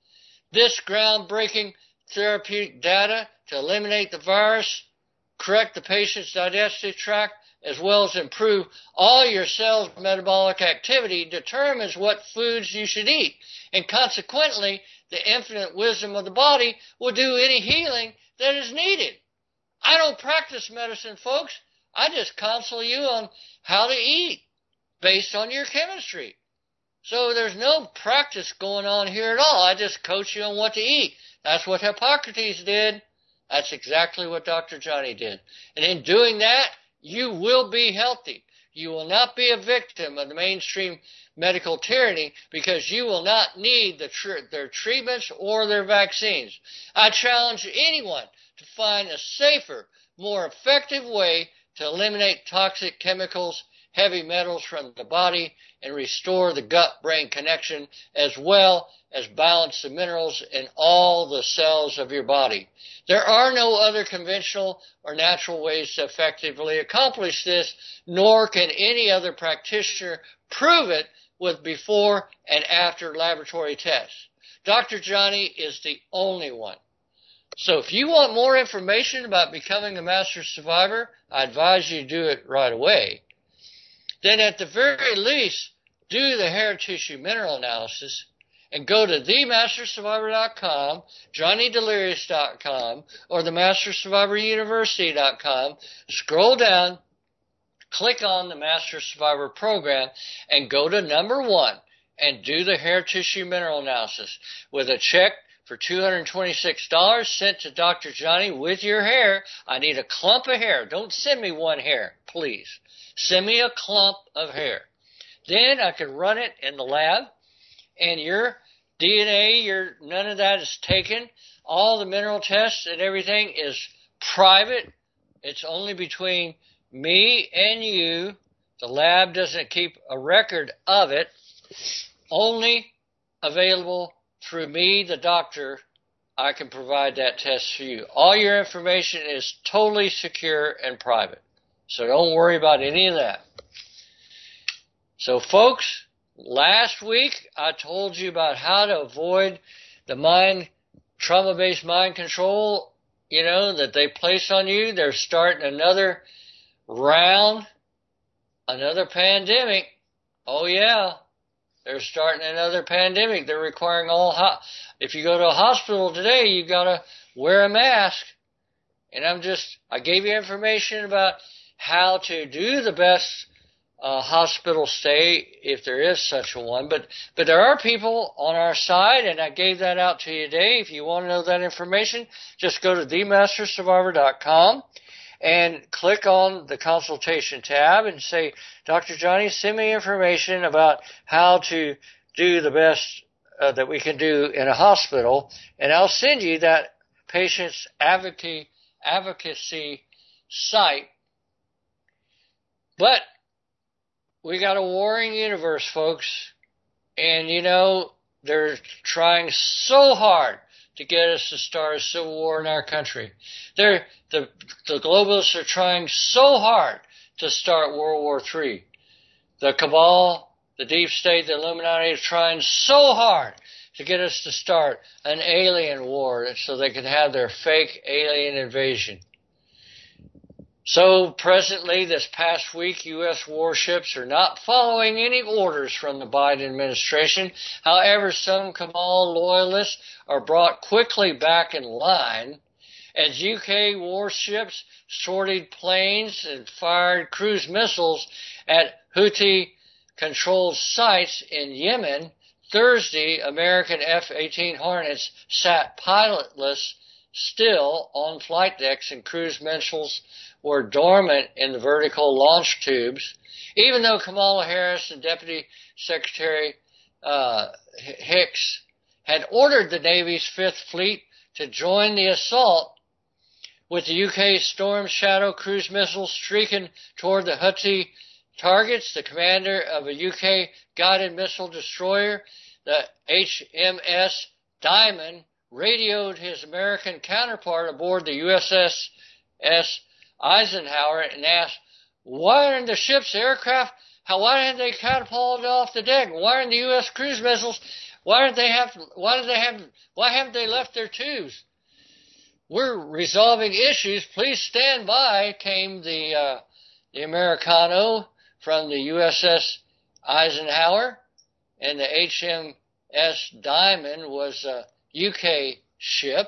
This groundbreaking therapeutic data to eliminate the virus, correct the patient's digestive tract, as well as improve all your cells' metabolic activity, determines what foods you should eat. And consequently, the infinite wisdom of the body will do any healing that is needed. I don't practice medicine, folks. I just counsel you on how to eat based on your chemistry. So there's no practice going on here at all. I just coach you on what to eat. That's what Hippocrates did. That's exactly what Doctor Johnny did. And in doing that, you will be healthy. You will not be a victim of the mainstream medical tyranny, because you will not need the tr- their treatments or their vaccines. I challenge anyone to find a safer, more effective way to eliminate toxic chemicals, heavy metals from the body, and restore the gut-brain connection, as well as balance the minerals in all the cells of your body. There are no other conventional or natural ways to effectively accomplish this, nor can any other practitioner prove it with before and after laboratory tests. Doctor Johnny is the only one. So if you want more information about becoming a master survivor, I advise you do it right away. Then at the very least, do the hair tissue mineral analysis and go to the master survivor dot com, johnny delirious dot com, or the master survivor university dot com. Scroll down, click on the Master Survivor program, and go to number one and do the hair tissue mineral analysis with a check for two hundred twenty-six dollars sent to Doctor Johnny with your hair. I need a clump of hair. Don't send me one hair, please. Send me a clump of hair. Then I can run it in the lab, and your D N A, your none of that is taken. All the mineral tests and everything is private. It's only between me and you. The lab doesn't keep a record of it. Only available through me, the doctor. I can provide that test for you. All your information is totally secure and private. So don't worry about any of that. So folks, last week I told you about how to avoid the mind, trauma-based mind control, you know, that they place on you. They're starting another round, another pandemic. Oh yeah, they're starting another pandemic. They're requiring all, ho- if you go to a hospital today, you gotta wear a mask. And I'm just, I gave you information about how to do the best uh, hospital stay, if there is such a one. But, but there are people on our side, and I gave that out to you today. If you want to know that information, just go to the master survivor dot com. And click on the consultation tab and say, Doctor Johnny, send me information about how to do the best uh, that we can do in a hospital, and I'll send you that patient's advocacy, advocacy site. But we got a warring universe, folks, and you know, they're trying so hard to get us to start a civil war in our country. They're, the, the globalists are trying so hard to start World War Three. The cabal, the deep state, the Illuminati are trying so hard to get us to start an alien war so they can have their fake alien invasion. So presently, this past week, U S warships are not following any orders from the Biden administration. However, some Kamal loyalists are brought quickly back in line as U K warships sorted planes and fired cruise missiles at Houthi-controlled sites in Yemen. Thursday, American F eighteen Hornets sat pilotless still on flight decks, and cruise missiles were dormant in the vertical launch tubes. Even though Kamala Harris and Deputy Secretary uh, Hicks had ordered the Navy's Fifth Fleet to join the assault, with the U K Storm Shadow cruise missiles streaking toward the Houthi targets, the commander of a U K guided missile destroyer, the H M S Diamond, radioed his American counterpart aboard the U S S Eisenhower and asked, why aren't the ship's aircraft, how, why aren't they catapulted off the deck? Why aren't the U S cruise missiles, why aren't they have, why do they have, why haven't they left their tubes? We're resolving issues. Please stand by, came the, uh, the Americano from the U S S Eisenhower, and the H M S Diamond was a U K ship.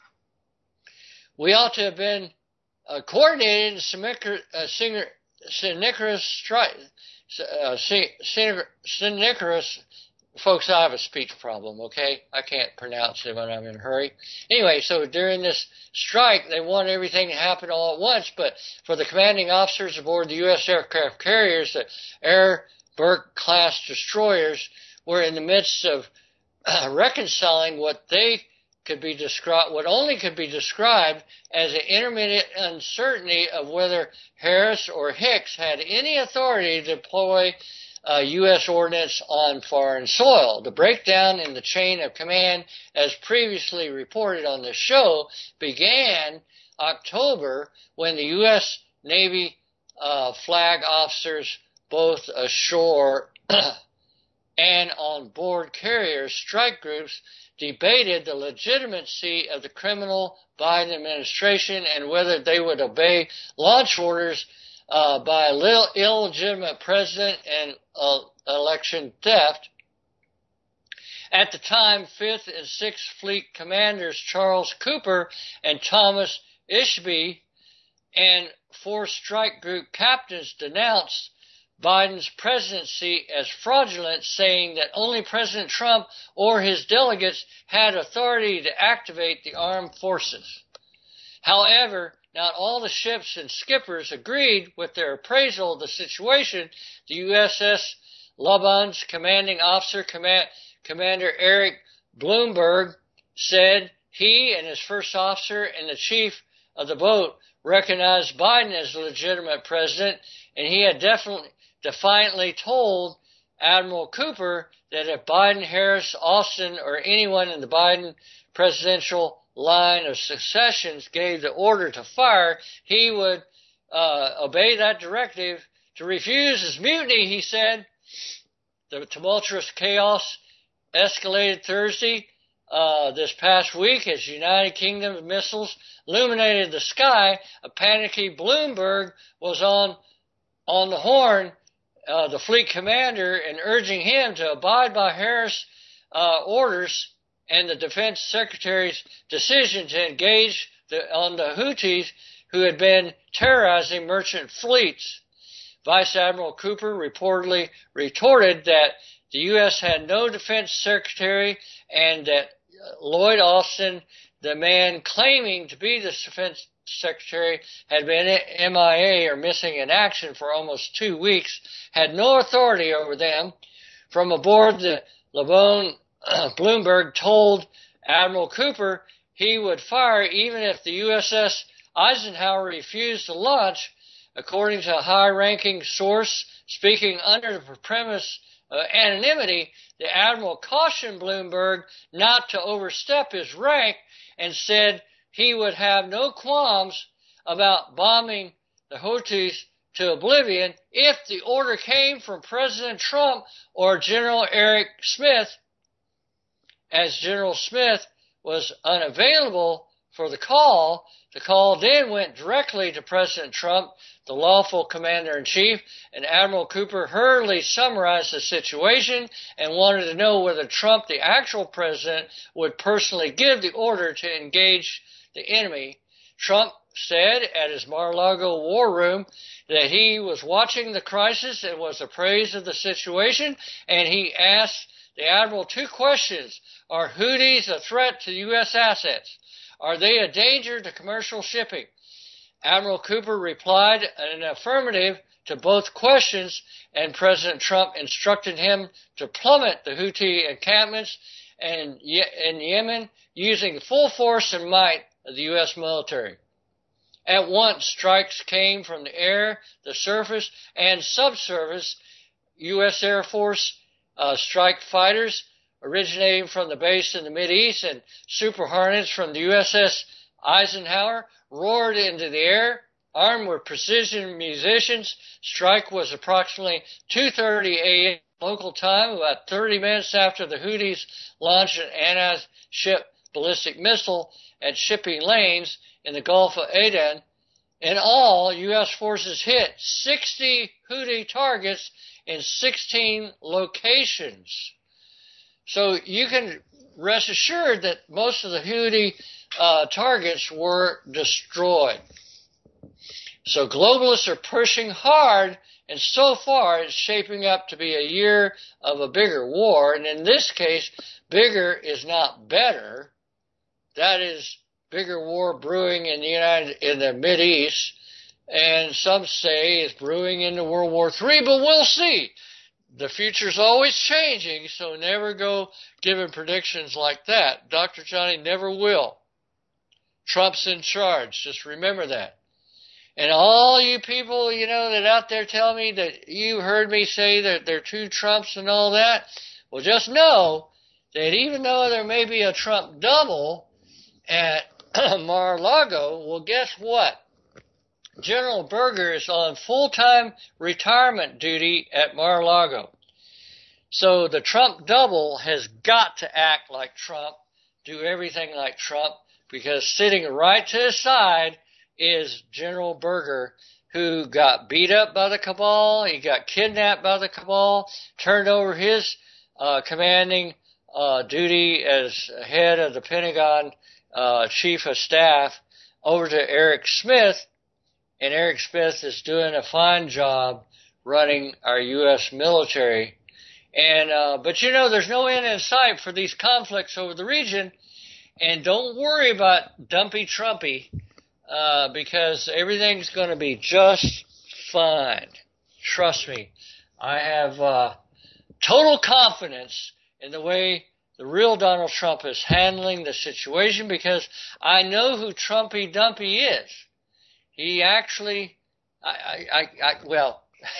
We ought to have been uh, coordinated uh, synchronous strike. Uh, synchronous, folks, I have a speech problem, okay? I can't pronounce it when I'm in a hurry. Anyway, so during this strike, they want everything to happen all at once, but for the commanding officers aboard the U S aircraft carriers, the Air Burke-class destroyers, were in the midst of uh, reconciling what they could be described, what only could be described as an intermittent uncertainty of whether Harris or Hicks had any authority to deploy uh, U S ordnance on foreign soil. The breakdown in the chain of command, as previously reported on the show, began October when the U S Navy uh, flag officers, both ashore and on-board carriers strike groups debated the legitimacy of the criminal Biden administration and whether they would obey launch orders uh, by a illegitimate president and uh, election theft. At the time, fifth and sixth Fleet commanders Charles Cooper and Thomas Ishby and four strike group captains denounced Biden's presidency as fraudulent, saying that only President Trump or his delegates had authority to activate the armed forces. However, not all the ships and skippers agreed with their appraisal of the situation. The U S S Laban's commanding officer, Command, Commander Eric Bloomberg, said he and his first officer and the chief of the boat recognized Biden as a legitimate president, and he had definitely defiantly told Admiral Cooper that if Biden, Harris, Austin, or anyone in the Biden presidential line of succession gave the order to fire, he would uh, obey that directive. To refuse is mutiny, he said. The tumultuous chaos escalated Thursday uh, this past week as United Kingdom missiles illuminated the sky. A panicky Bloomberg was on on the horn, uh, the fleet commander, and urging him to abide by Harris' uh, orders and the defense secretary's decision to engage the, on the Houthis who had been terrorizing merchant fleets. Vice Admiral Cooper reportedly retorted that the U S had no defense secretary and that Lloyd Austin, the man claiming to be the defense secretary, had been M I A or missing in action for almost two weeks, had no authority over them. From aboard the Labone, uh, Bloomberg told Admiral Cooper he would fire even if the U S S Eisenhower refused to launch. According to a high-ranking source speaking under the premise of anonymity, the Admiral cautioned Bloomberg not to overstep his rank and said he would have no qualms about bombing the Houthis to oblivion if the order came from President Trump or General Eric Smith. As General Smith was unavailable for the call, the call then went directly to President Trump, the lawful commander-in-chief, and Admiral Cooper hurriedly summarized the situation and wanted to know whether Trump, the actual president, would personally give the order to engage the enemy. Trump said at his Mar-a-Lago war room that he was watching the crisis and was appraised of the situation, and he asked the Admiral two questions. Are Houthis a threat to U S assets? Are they a danger to commercial shipping? Admiral Cooper replied in an affirmative to both questions, and President Trump instructed him to plummet the Houthi encampments in Yemen using full force and might of the U S military. At once, strikes came from the air, the surface, and subsurface. U S Air Force uh, strike fighters originating from the base in the Mideast and Super Hornets from the U S S Eisenhower roared into the air, armed with precision munitions. Strike was approximately two thirty a.m. local time, about thirty minutes after the Houthis launched an anti-ship ballistic missile at shipping lanes in the Gulf of Aden. In all, U S forces hit sixty Houthi targets in sixteen locations. So you can rest assured that most of the Houthi uh, targets were destroyed. So globalists are pushing hard, and so far it's shaping up to be a year of a bigger war. And in this case, bigger is not better. That is bigger war brewing in the United in the Mideast, and some say it's brewing into World War Three, but we'll see. The future's always changing, so never go giving predictions like that. Doctor Johnny never will. Trump's in charge. Just remember that. And all you people, you know, that out there tell me that you heard me say that there are two Trumps and all that, well, just know that even though there may be a Trump double at Mar-a-Lago, well, guess what? General Berger is on full-time retirement duty at Mar-a-Lago. So the Trump double has got to act like Trump, do everything like Trump, because sitting right to his side is General Berger, who got beat up by the cabal. He got kidnapped by the cabal, turned over his uh, commanding uh, duty as head of the Pentagon uh, chief of staff over to Eric Smith, and Eric Smith is doing a fine job running our U S military. And uh, but you know, there's no end in sight for these conflicts over the region, and don't worry about Dumpy Trumpy, uh, because everything's going to be just fine. Trust me, I have uh, total confidence in the way the real Donald Trump is handling the situation, because I know who Trumpy Dumpy is. He actually, I, I, I, I well,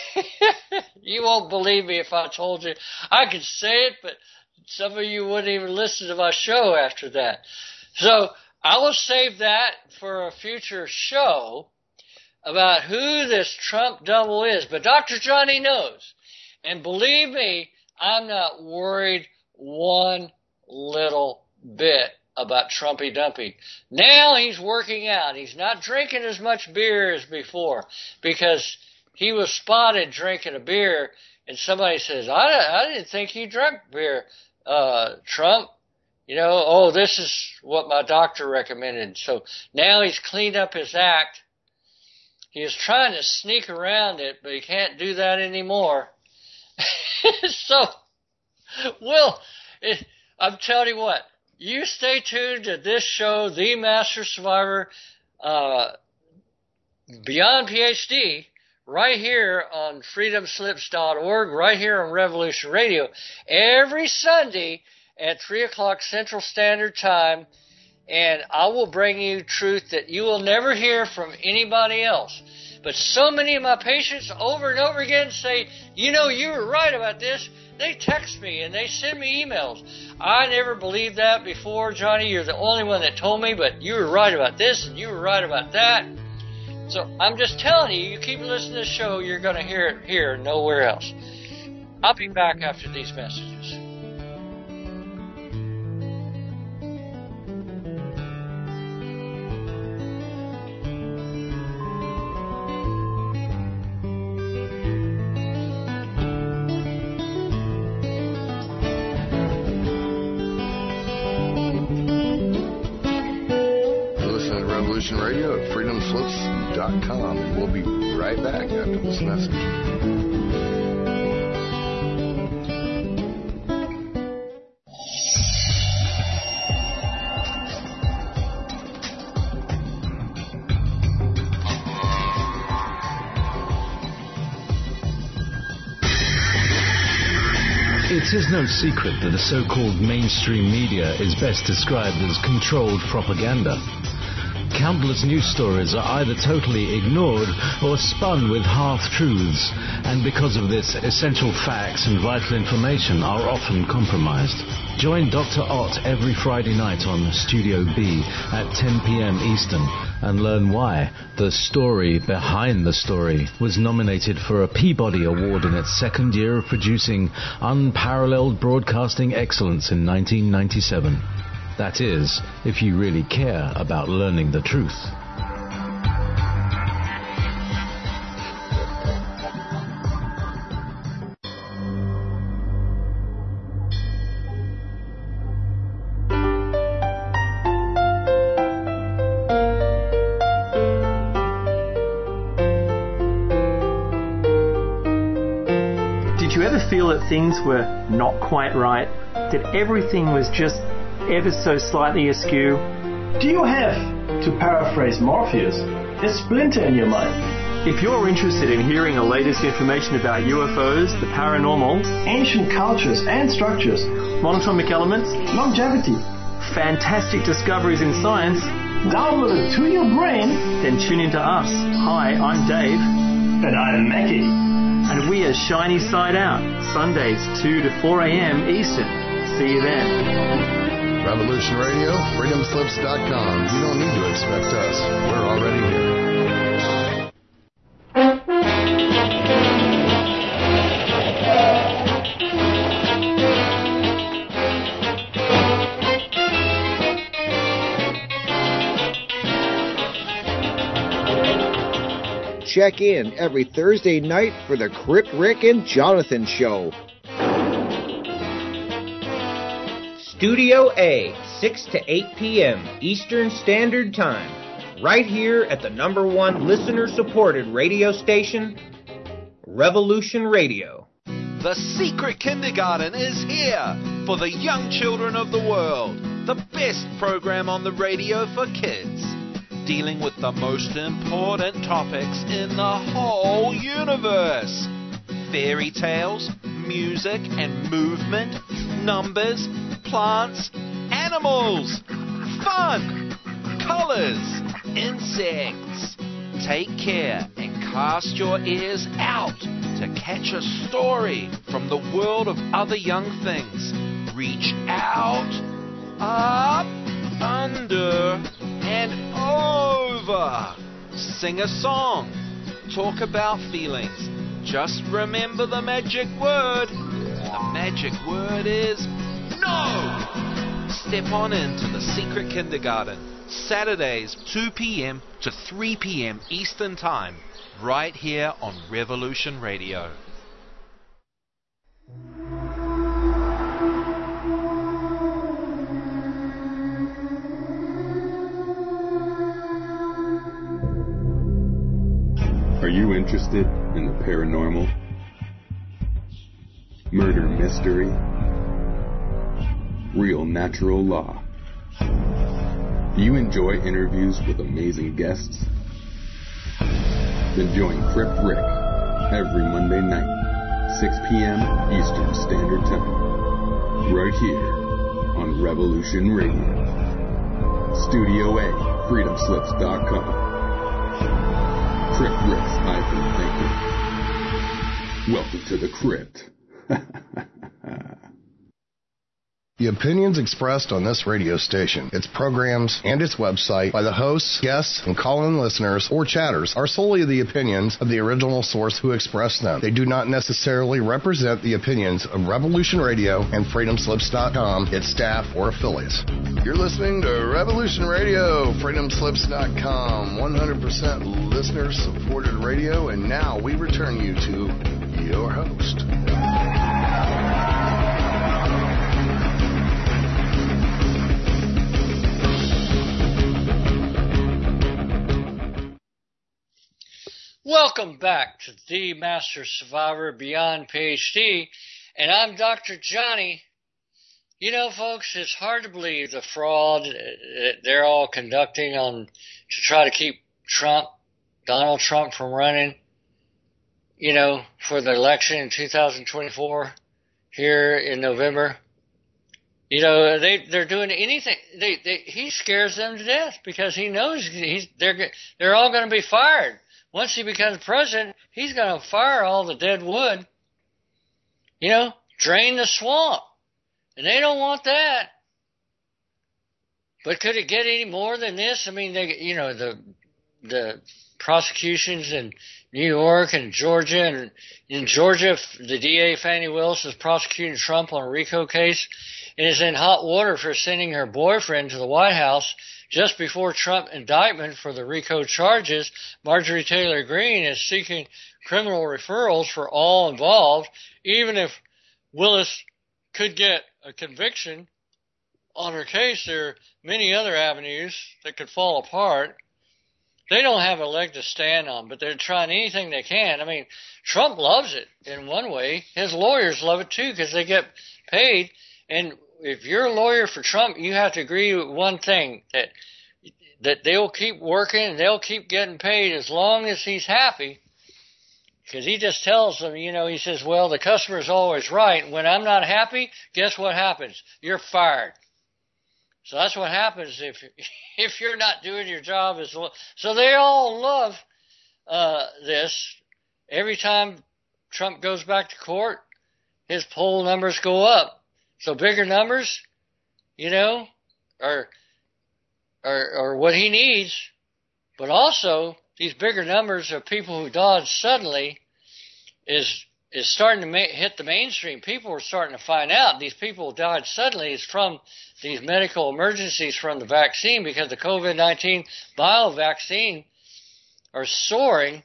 you won't believe me if I told you. I could say it, but some of you wouldn't even listen to my show after that. So I will save that for a future show about who this Trump double is. But Doctor Johnny knows. And believe me, I'm not worried one little bit about Trumpy Dumpy. Now he's working out. He's not drinking as much beer as before, because he was spotted drinking a beer, and somebody says, I, I didn't think you drank beer, uh, Trump. You know, oh, this is what my doctor recommended. So now he's cleaned up his act. He was trying to sneak around it, but he can't do that anymore. So, Will, it, I'm telling you what, you stay tuned to this show, The Master Survivor, uh, Beyond PhD, right here on freedom slips dot org, right here on Revolution Radio, every Sunday at three o'clock Central Standard Time, and I will bring you truth that you will never hear from anybody else. But so many of my patients over and over again say, you know, you were right about this. They text me and they send me emails. I never believed that before, Johnny. You're the only one that told me, but you were right about this and you were right about that. So I'm just telling you, you keep listening to the show, you're going to hear it here, nowhere else. I'll be back after these messages. Radio at freedom slips dot com. We'll be right back after this message. It is no secret that the so-called mainstream media is best described as controlled propaganda. Countless news stories are either totally ignored or spun with half-truths, and because of this, essential facts and vital information are often compromised. Join Doctor Ott every Friday night on Studio B at ten p.m. Eastern and learn why The Story Behind the Story was nominated for a Peabody Award in its second year of producing unparalleled broadcasting excellence in nineteen ninety-seven. That is, if you really care about learning the truth. Did you ever feel that things were not quite right? That everything was just ever so slightly askew? Do you have, to paraphrase Morpheus, a splinter in your mind? If you're interested in hearing the latest information about U F Os, the paranormal, ancient cultures and structures, monatomic elements, longevity, fantastic discoveries in science, downloaded to your brain, then tune into us. Hi, I'm Dave. And I'm Mackie. And we are Shiny Side Out, Sundays two to four a.m. Eastern. See you then. Revolution Radio, freedom slips dot com. You don't need to expect us. We're already here. check in every Thursday night for the Crypt Rick and Jonathan Show. Studio A, six to eight p.m. Eastern Standard Time, right here at the number one listener-supported radio station, Revolution Radio. The Secret Kindergarten is here for the young children of the world. The best program on the radio for kids, dealing with the most important topics in the whole universe. Fairy tales, music and movement, numbers, plants, animals, fun, colors, insects. Take care and cast your ears out to catch a story from the world of other young things. Reach out, up, under, and over. Sing a song. Talk about feelings. Just remember the magic word. The magic word is no! Step on into the Secret Kindergarten, Saturdays two p.m. to three p.m. Eastern Time, right here on Revolution Radio. Are you interested in the paranormal? Murder mystery? Real natural law? Do you enjoy interviews with amazing guests? Then join Crypt Rick every Monday night, six p.m. Eastern Standard Time, right here on Revolution Radio. Studio A, freedom slips dot com. Crypt Rick's hyphen thinking. Welcome to the Crypt. The opinions expressed on this radio station, its programs, and its website by the hosts, guests, and call-in listeners or chatters are solely the opinions of the original source who expressed them. They do not necessarily represent the opinions of Revolution Radio and freedom slips dot com, its staff, or affiliates. You're listening to Revolution Radio, freedom slips dot com, one hundred percent listener-supported radio, and now we return you to your host. Welcome back to The Master Survivor Beyond PhD, and I'm Doctor Johnny. You know, folks, it's hard to believe the fraud that they're all conducting on to try to keep Trump, Donald Trump, from running, you know, for the election in two thousand twenty-four here in November. You know, they they're doing anything. They, they he scares them to death because he knows he's they're they're all going to be fired. Once he becomes president, he's going to fire all the dead wood, you know, drain the swamp. And they don't want that. But could it get any more than this? I mean, they, you know, the the prosecutions in New York and Georgia. And in Georgia, the D A, Fani Willis, is prosecuting Trump on a RICO case and is in hot water for sending her boyfriend to the White House just before Trump indictment for the RICO charges. Marjorie Taylor Greene is seeking criminal referrals for all involved. Even if Willis could get a conviction on her case, there are many other avenues that could fall apart. They don't have a leg to stand on, but they're trying anything they can. I mean, Trump loves it in one way. His lawyers love it too because they get paid. And if you're a lawyer for Trump, you have to agree with one thing, that that they'll keep working and they'll keep getting paid as long as he's happy. Because he just tells them, you know, he says, well, the customer's always right. When I'm not happy, guess what happens? You're fired. So that's what happens if if you're not doing your job as well. So they all love uh, this. Every time Trump goes back to court, his poll numbers go up. So bigger numbers, you know, are, are, are what he needs. But also, these bigger numbers of people who died suddenly is is starting to ma- hit the mainstream. People are starting to find out these people who died suddenly is from these medical emergencies from the vaccine, because the COVID nineteen bio vaccine are soaring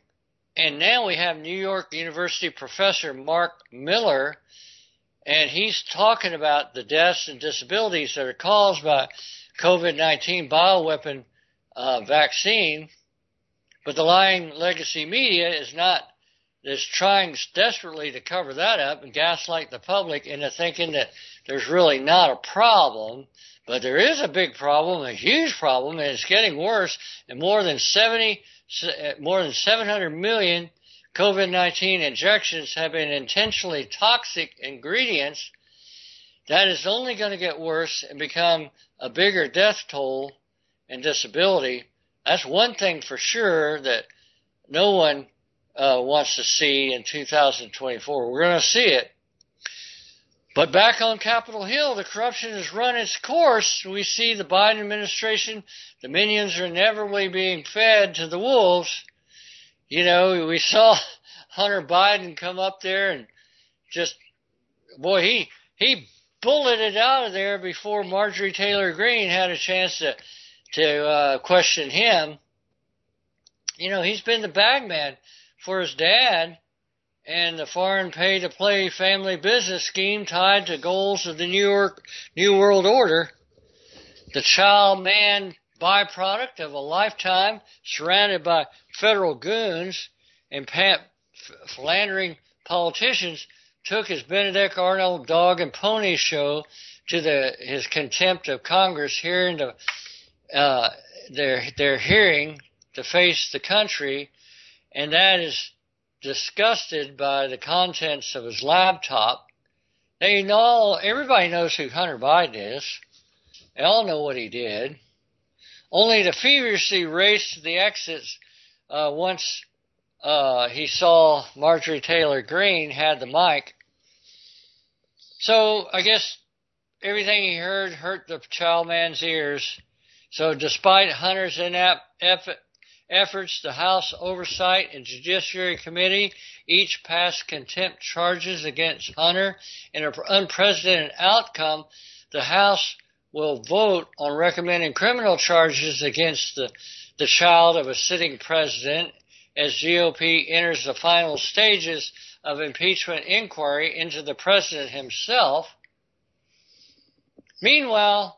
And now we have New York University professor Mark Miller, and he's talking about the deaths and disabilities that are caused by COVID nineteen bioweapon uh, vaccine. But the lying legacy media is not, is trying desperately to cover that up and gaslight the public into thinking that there's really not a problem. But there is a big problem, a huge problem, and it's getting worse. And more than seventy, more than seven hundred million COVID nineteen injections have been intentionally toxic ingredients. That is only going to get worse and become a bigger death toll and disability. That's one thing for sure that no one uh, wants to see in two thousand twenty-four. We're going to see it. But back on Capitol Hill, the corruption has run its course. We see the Biden administration, the minions are inevitably being fed to the wolves. You know, we saw Hunter Biden come up there and just, boy, he he bulleted out of there before Marjorie Taylor Greene had a chance to to uh, question him. You know, he's been the bag man for his dad and the foreign pay-to-play family business scheme tied to goals of the New York New World Order. The child man byproduct of a lifetime surrounded by federal goons and pamp- philandering politicians took his Benedict Arnold dog and pony show to the his contempt of Congress here in the Uh, their their hearing to face the country, and that is disgusted by the contents of his laptop. They know, everybody knows who Hunter Biden is. They all know what he did. Only to feverishly race to the exits uh, once uh, he saw Marjorie Taylor Greene had the mic. So I guess everything he heard hurt the child man's ears. So despite Hunter's inept efforts, the House Oversight and Judiciary Committee each passed contempt charges against Hunter. In an unprecedented outcome, the House will vote on recommending criminal charges against the, the child of a sitting president as G O P enters the final stages of impeachment inquiry into the president himself. Meanwhile,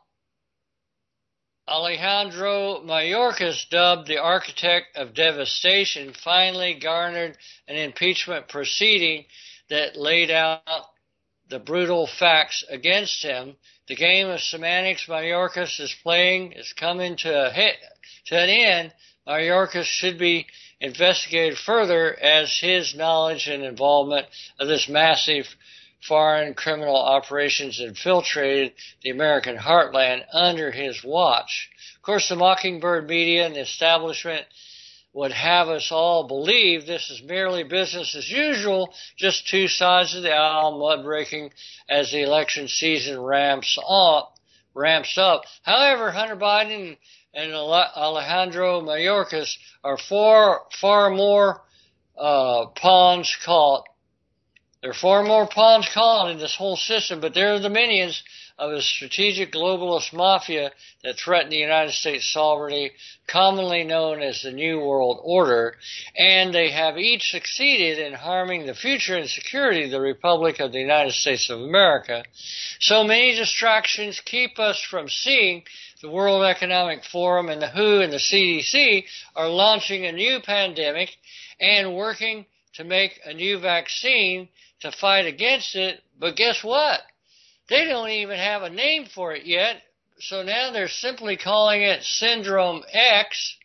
Alejandro Mayorkas, dubbed the architect of devastation, finally garnered an impeachment proceeding that laid out the brutal facts against him. The game of semantics Mayorkas is playing is coming to a hit, to an end. Mayorkas should be investigated further as his knowledge and involvement of this massive foreign criminal operations infiltrated the American heartland under his watch. Of course, the Mockingbird media and the establishment would have us all believe this is merely business as usual, just two sides of the aisle mudraking as the election season ramps up. Ramps up. However, Hunter Biden and Alejandro Mayorkas are far, far more uh, pawns caught. There are far more pawns caught in this whole system, but they're the minions of a strategic globalist mafia that threaten the United States sovereignty, commonly known as the New World Order, and they have each succeeded in harming the future and security of the Republic of the United States of America. So many distractions keep us from seeing the World Economic Forum and the W H O and the C D C are launching a new pandemic and working to make a new vaccine to fight against it. But guess what? They don't even have a name for it yet. So now they're simply calling it Syndrome X.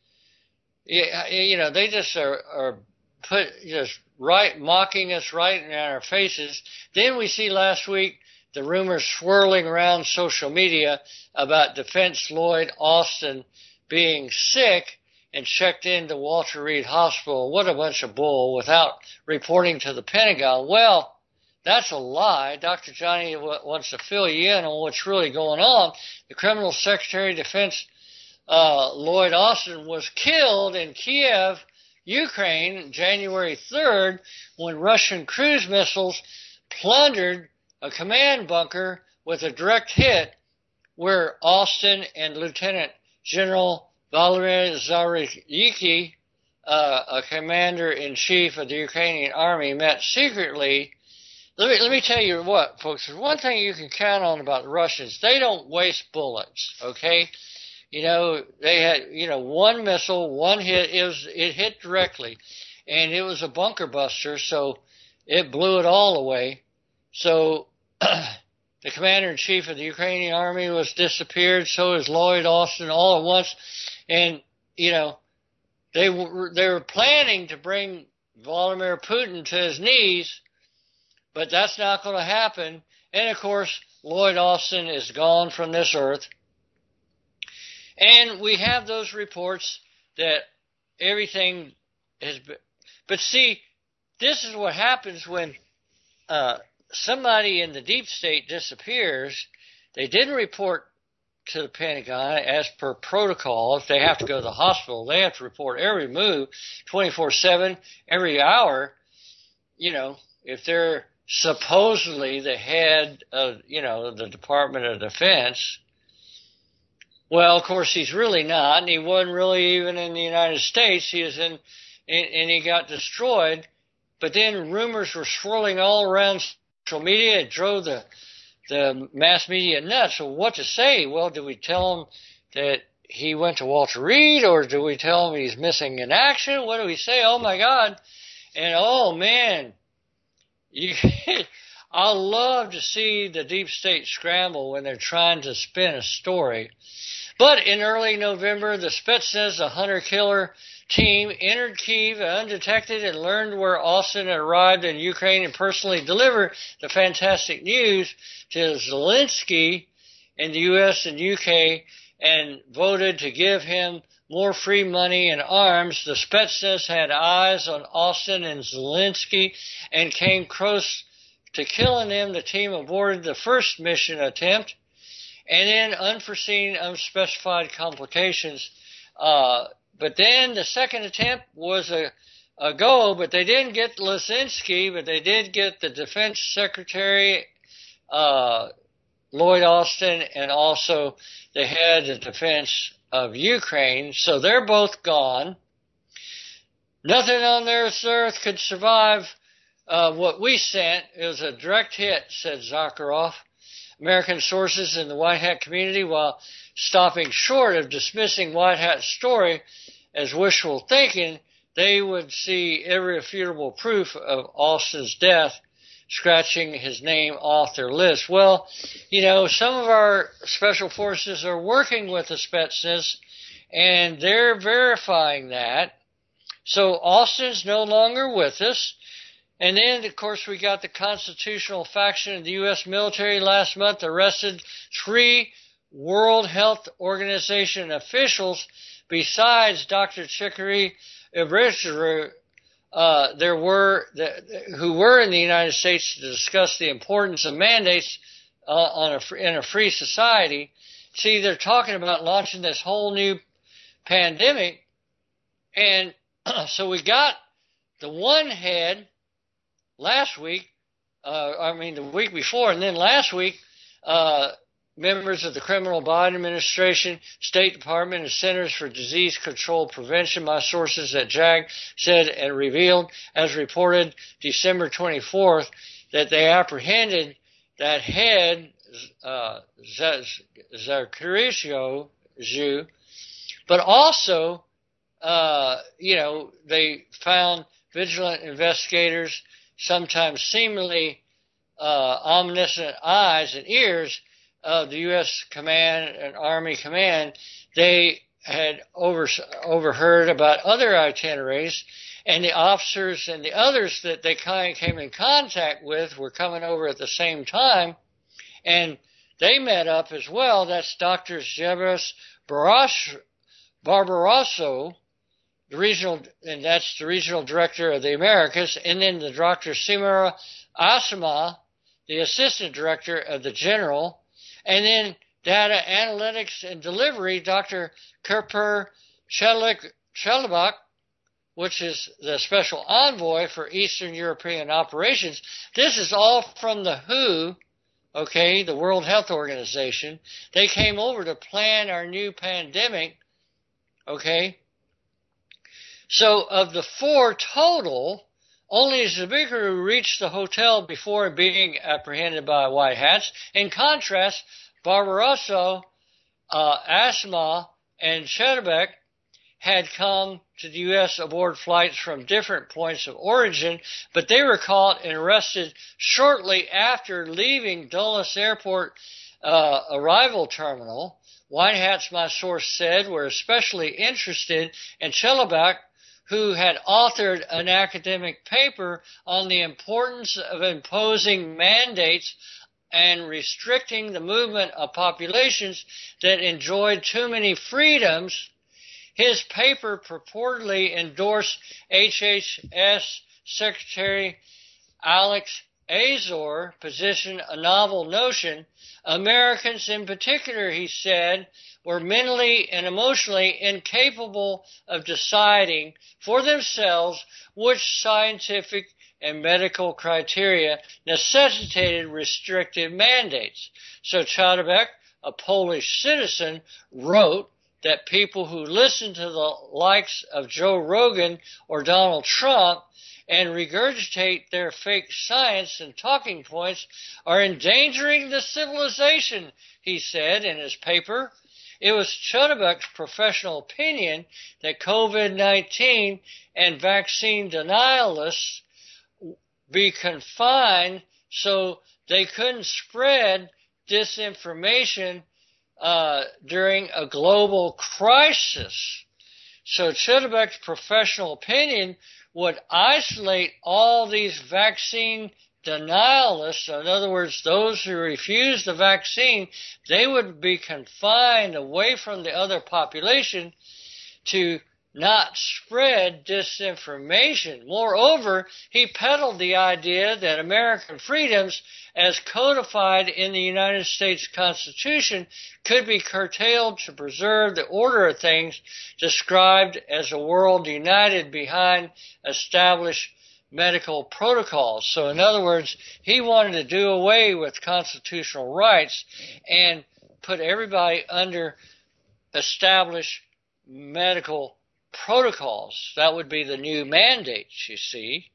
You know, they just are, are put just right mocking us right in our faces. Then we see last week the rumors swirling around social media about Defense Lloyd Austin being sick and checked into Walter Reed Hospital. What a bunch of bull, without reporting to the Pentagon. Well, that's a lie. Doctor Johnny wants to fill you in on what's really going on. The Criminal Secretary of Defense, uh, Lloyd Austin, was killed in Kiev, Ukraine, January third, when Russian cruise missiles plundered a command bunker with a direct hit where Austin and Lieutenant General Valery Zaryiki uh, a commander-in-chief of the Ukrainian army met secretly. Let me, let me tell you what, folks, there's one thing you can count on about the Russians. They don't waste bullets, okay? You know, they had, you know, one missile, one hit, it was, it hit directly, and it was a bunker buster, so it blew it all away. So, the commander-in-chief of the Ukrainian army was disappeared, so is Lloyd Austin all at once, and, you know, they were, they were planning to bring Vladimir Putin to his knees, but that's not going to happen. And, of course, Lloyd Austin is gone from this earth. And we have those reports that everything has been... But see, this is what happens when uh, somebody in the deep state disappears. They didn't report to the Pentagon as per protocol. If they have to go to the hospital, they have to report every move twenty-four seven, every hour. You know, if they're supposedly the head of, you know, the Department of Defense. Well, of course, he's really not, and he wasn't really even in the United States. He was in, in and he got destroyed. But then rumors were swirling all around social media. It drove the the mass media nuts. So what to say? Well, do we tell him that he went to Walter Reed, or do we tell him he's missing in action? What do we say? Oh, my God. And, oh, man, you, I love to see the deep state scramble when they're trying to spin a story. But in early November, the Spetsnaz, the hunter-killer team, entered Kyiv undetected and learned where Austin had arrived in Ukraine and personally delivered the fantastic news to Zelensky in the U S and U K and voted to give him more free money and arms. The Spetsnaz had eyes on Austin and Zelensky and came close to killing them. The team aborted the first mission attempt. And then unforeseen, unspecified complications. Uh, but then the second attempt was a, a go, but they didn't get Lisinski, but they did get the Defense Secretary, uh, Lloyd Austin, and also the head of defense of Ukraine. So they're both gone. Nothing on this earth could survive uh, what we sent. It was a direct hit, said Zakharov. American sources in the White Hat community, while stopping short of dismissing White Hat's story as wishful thinking, they would see irrefutable proof of Austin's death, scratching his name off their list. Well, you know, some of our special forces are working with the Spetsnaz, and they're verifying that. So Austin's no longer with us. And then, of course, we got the constitutional faction of the U S military last month arrested three World Health Organization officials besides Doctor Chikri Ibrisharu, uh, there were, the, who were in the United States to discuss the importance of mandates uh, on a, in a free society. See, they're talking about launching this whole new pandemic. And so we got the one head last week, uh, I mean the week before, and then last week, uh, members of the Criminal Biden Administration, State Department, and Centers for Disease Control Prevention, my sources at J A G said and revealed, as reported December twenty-fourth, that they apprehended that head, uh, Zakharishio Zhu, but also, uh, you know, they found vigilant investigators, sometimes seemingly uh, omniscient eyes and ears of the U S Command and Army Command. They had over, overheard about other itineraries, and the officers and the others that they kind of came in contact with were coming over at the same time, and they met up as well. That's Doctor Zebras Barbarosso, the regional, and that's the regional director of the Americas, and then the Doctor Simara Asama, the assistant director of the general, and then data analytics and delivery, Doctor Kerper Chelabak, which is the special envoy for Eastern European operations. This is all from the W H O, okay, the World Health Organization. They came over to plan our new pandemic, okay. So of the four total, only Zbigniew reached the hotel before being apprehended by white hats. In contrast, Barbarossa, uh, Asma, and Chatterbeck had come to the U S aboard flights from different points of origin, but they were caught and arrested shortly after leaving Dulles Airport uh, arrival terminal. White hats, my source said, were especially interested in Chatterbeck, who had authored an academic paper on the importance of imposing mandates and restricting the movement of populations that enjoyed too many freedoms. His paper purportedly endorsed H H S Secretary Alex Azar's position, a novel notion. Americans in particular, he said, were mentally and emotionally incapable of deciding for themselves which scientific and medical criteria necessitated restrictive mandates. So Chatterbeck, a Polish citizen, wrote that people who listen to the likes of Joe Rogan or Donald Trump and regurgitate their fake science and talking points are endangering the civilization, he said in his paper. It was Chatterbeck's professional opinion that COVID nineteen and vaccine denialists be confined so they couldn't spread disinformation uh, during a global crisis. So Chatterbeck's professional opinion would isolate all these vaccine denialists. In other words, those who refuse the vaccine, they would be confined away from the other population to not spread disinformation. Moreover, he peddled the idea that American freedoms, as codified in the United States Constitution, could be curtailed to preserve the order of things described as a world united behind established medical protocols. So in other words, he wanted to do away with constitutional rights and put everybody under established medical protocols. That would be the new mandates, you see.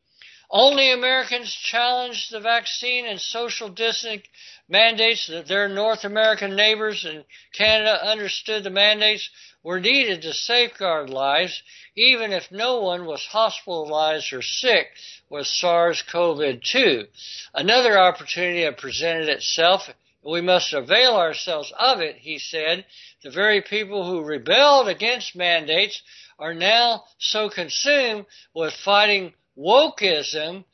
Only Americans challenged the vaccine and social distancing mandates. That their North American neighbors in Canada understood the mandates were needed to safeguard lives, even if no one was hospitalized or sick with SARS CoV two. Another opportunity had presented itself. We must avail ourselves of it, he said. The very people who rebelled against mandates are now so consumed with fighting wokeism,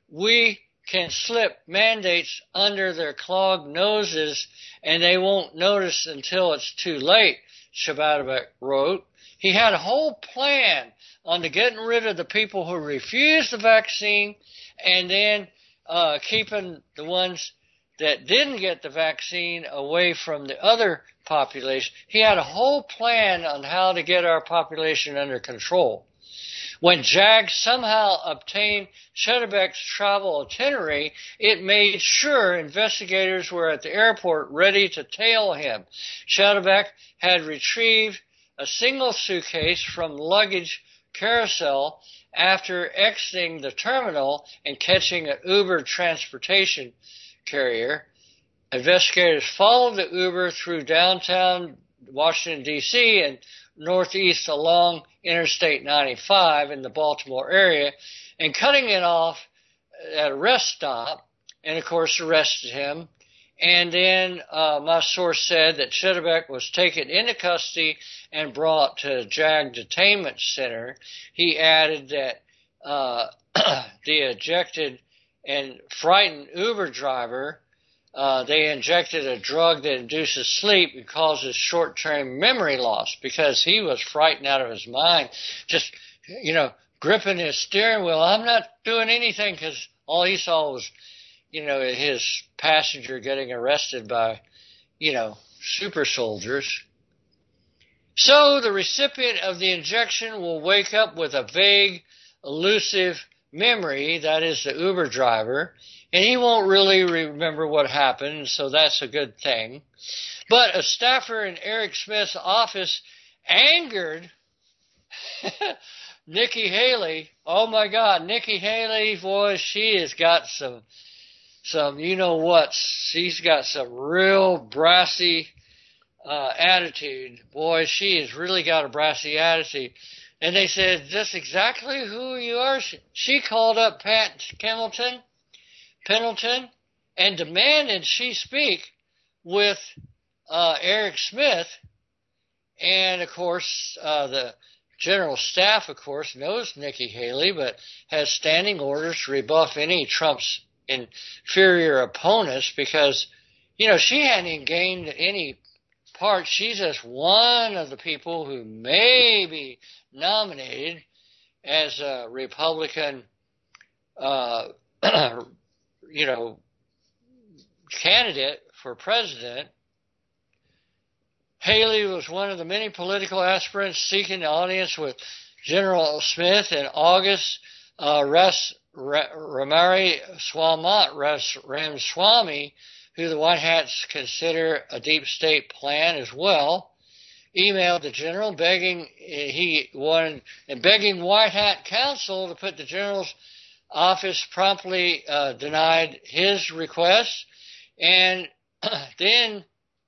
we can slip mandates under their clogged noses and they won't notice until it's too late, Chatterbeck wrote. He had a whole plan on the getting rid of the people who refused the vaccine and then uh, keeping the ones that didn't get the vaccine away from the other population. He had a whole plan on how to get our population under control. When JAG somehow obtained Chatterbeck's travel itinerary, it made sure investigators were at the airport ready to tail him. Chatterbeck had retrieved a single suitcase from the luggage carousel after exiting the terminal and catching an Uber transportation carrier. Investigators followed the Uber through downtown Washington, D C and northeast along Interstate ninety-five in the Baltimore area and cutting it off at a rest stop and, of course, arrested him. And then uh, my source said that Chatterbeck was taken into custody and brought to JAG Detainment Center. He added that uh, the ejected and frightened Uber driver, uh, they injected a drug that induces sleep and causes short-term memory loss because he was frightened out of his mind, just, you know, gripping his steering wheel. I'm not doing anything because all he saw was, you know, his passenger getting arrested by, you know, super soldiers. So the recipient of the injection will wake up with a vague, elusive memory, that is the Uber driver, and he won't really remember what happened, so that's a good thing. But a staffer in Eric Smith's office, angered Nikki Haley, oh my God, Nikki Haley, boy, she has got some, some, you know what, she's got some real brassy uh, attitude. Boy, she has really got a brassy attitude. And they said, just exactly who you are. She, she called up Pat Pendleton, Pendleton and demanded she speak with uh, Eric Smith. And, of course, uh, the General Staff, of course, knows Nikki Haley, but has standing orders to rebuff any Trump's inferior opponents because, you know, she hadn't even gained any part. She's just one of the people who may be nominated as a Republican, uh, you know, candidate for president. Haley was one of the many political aspirants seeking the audience with General Smith in August. Uh, Ras, Ra, Ramari Swamant Ras, Ramaswamy, who the White Hats consider a deep state plan as well, emailed the general begging he wanted and begging White Hat counsel to put the general's office. Promptly uh, denied his request, and then.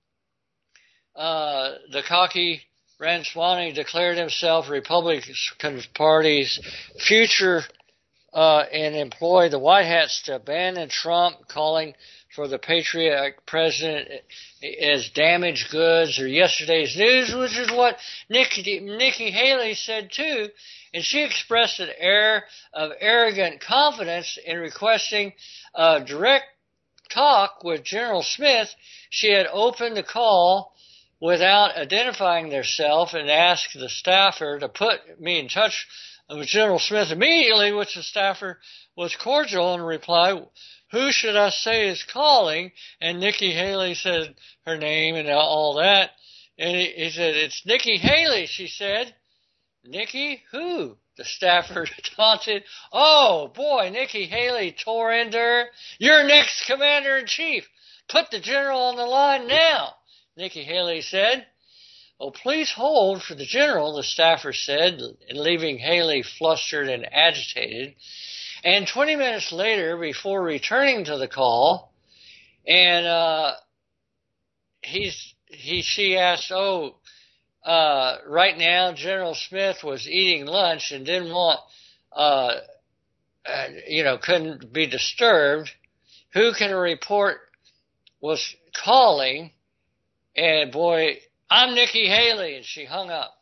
Uh, the cocky Ramaswamy declared himself Republican Party's future uh, and employed the White Hats to abandon Trump, calling for the patriotic president as damaged goods or yesterday's news, which is what Nikki, Nikki Haley said too. And she expressed an air of arrogant confidence in requesting a direct talk with General Smith. She had opened the call without identifying themselves and asked the staffer to put me in touch with General Smith immediately, which the staffer was cordial in reply. Who should I say is calling? And Nikki Haley said her name and all that. And he, he said, it's Nikki Haley, she said. Nikki who? The staffer taunted. Oh, boy, Nikki Haley tore into her. You're next commander-in-chief. Put the general on the line now. Nikki Haley said. Oh, please hold for the general, the staffer said, leaving Haley flustered and agitated. And twenty minutes later, before returning to the call, and uh, he's, he, she asked, oh, uh, right now General Smith was eating lunch and didn't want, uh, uh, you know, couldn't be disturbed. Who can report was calling? And boy, I'm Nikki Haley, and she hung up.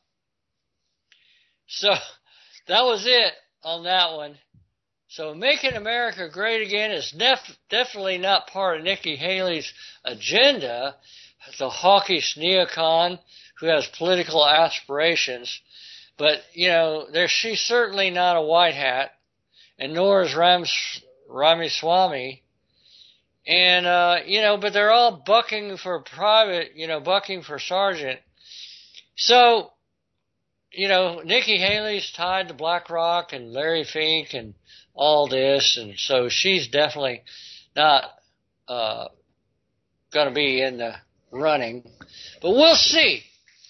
So that was it on that one. So making America great again is def- definitely not part of Nikki Haley's agenda. The hawkish neocon who has political aspirations, but you know, there she's certainly not a white hat, and nor is Rams, Ramaswamy. And, uh, you know, but they're all bucking for private, you know, bucking for sergeant. So, you know, Nikki Haley's tied to BlackRock and Larry Fink and all this, and so she's definitely not uh, going to be in the running. But we'll see.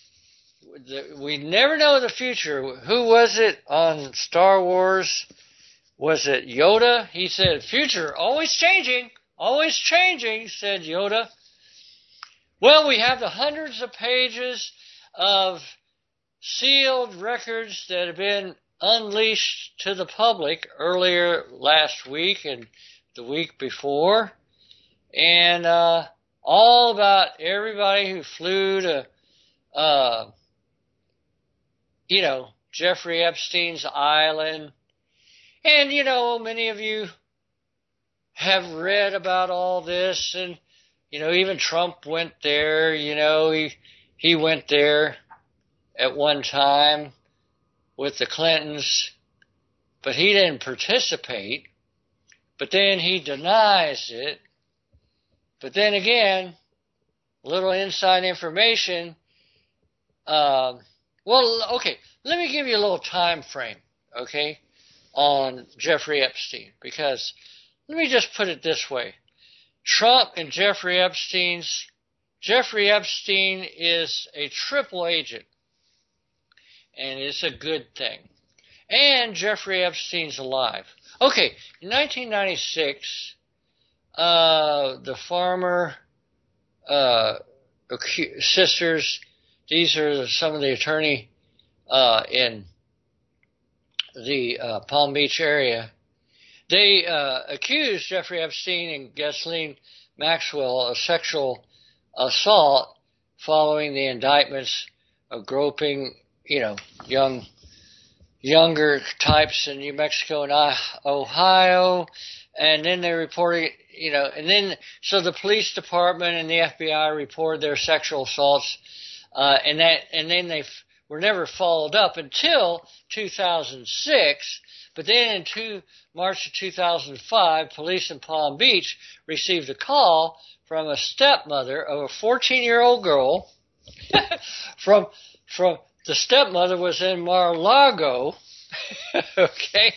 We never know the future. Who was it on Star Wars? Was it Yoda? He said, future always changing. Always changing, said Yoda. Well, we have the hundreds of pages of sealed records that have been unleashed to the public earlier last week and the week before. And uh, all about everybody who flew to, uh, you know, Jeffrey Epstein's island. And, you know, many of you have read about all this, and, you know, even Trump went there, you know, he, he went there at one time with the Clintons, but he didn't participate, but then he denies it. But then again, little inside information, uh, well, okay, let me give you a little time frame, okay, on Jeffrey Epstein, because let me just put it this way. Trump and Jeffrey Epstein's, Jeffrey Epstein is a triple agent, and it's a good thing. And Jeffrey Epstein's alive. Okay, in nineteen ninety-six, uh, the Farmer uh, sisters, these are some of the attorney uh, in the uh, Palm Beach area, they uh, accused Jeffrey Epstein and Ghislaine Maxwell of sexual assault following the indictments of groping, you know, young, younger types in New Mexico and Ohio, and then they reported, you know, and then so the police department and the F B I reported their sexual assaults, uh, and that, and then they f- were never followed up until two thousand six. But then in two, March of two thousand five, police in Palm Beach received a call from a stepmother of a fourteen-year-old girl. from from the stepmother was in Mar-a-Lago, okay,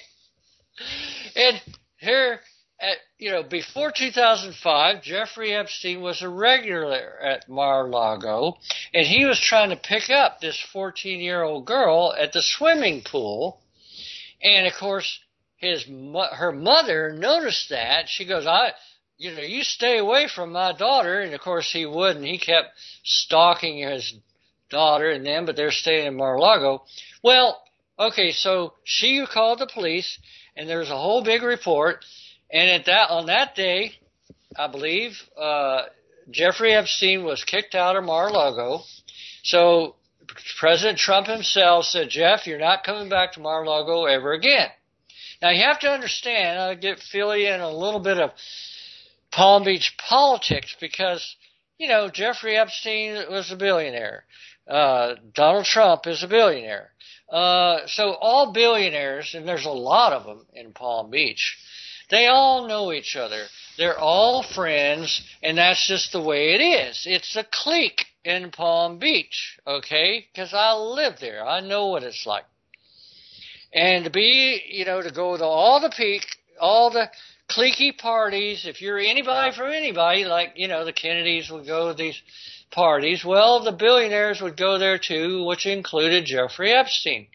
and here at you know before two thousand five, Jeffrey Epstein was a regular at Mar-a-Lago, and he was trying to pick up this fourteen-year-old girl at the swimming pool. And of course, his her mother noticed that. She goes, "I, you know, you stay away from my daughter." And of course, he wouldn't. He kept stalking his daughter and them, but they're staying in Mar-a-Lago. Well, okay, so she called the police, and there's a whole big report. And at that on that day, I believe uh, Jeffrey Epstein was kicked out of Mar-a-Lago. So President Trump himself said, "Jeff, you're not coming back to Mar-a-Lago ever again." Now, you have to understand, I'll get fill you in a little bit of Palm Beach politics because, you know, Jeffrey Epstein was a billionaire. Uh, Donald Trump is a billionaire. Uh, so all billionaires, and there's a lot of them in Palm Beach, they all know each other. They're all friends, and that's just the way it is. It's a clique in Palm Beach, okay? Because I live there. I know what it's like. And to be, you know, to go to all the peak, all the cliquey parties, if you're anybody from anybody, like, you know, the Kennedys would go to these parties, well, the billionaires would go there too, which included Jeffrey Epstein.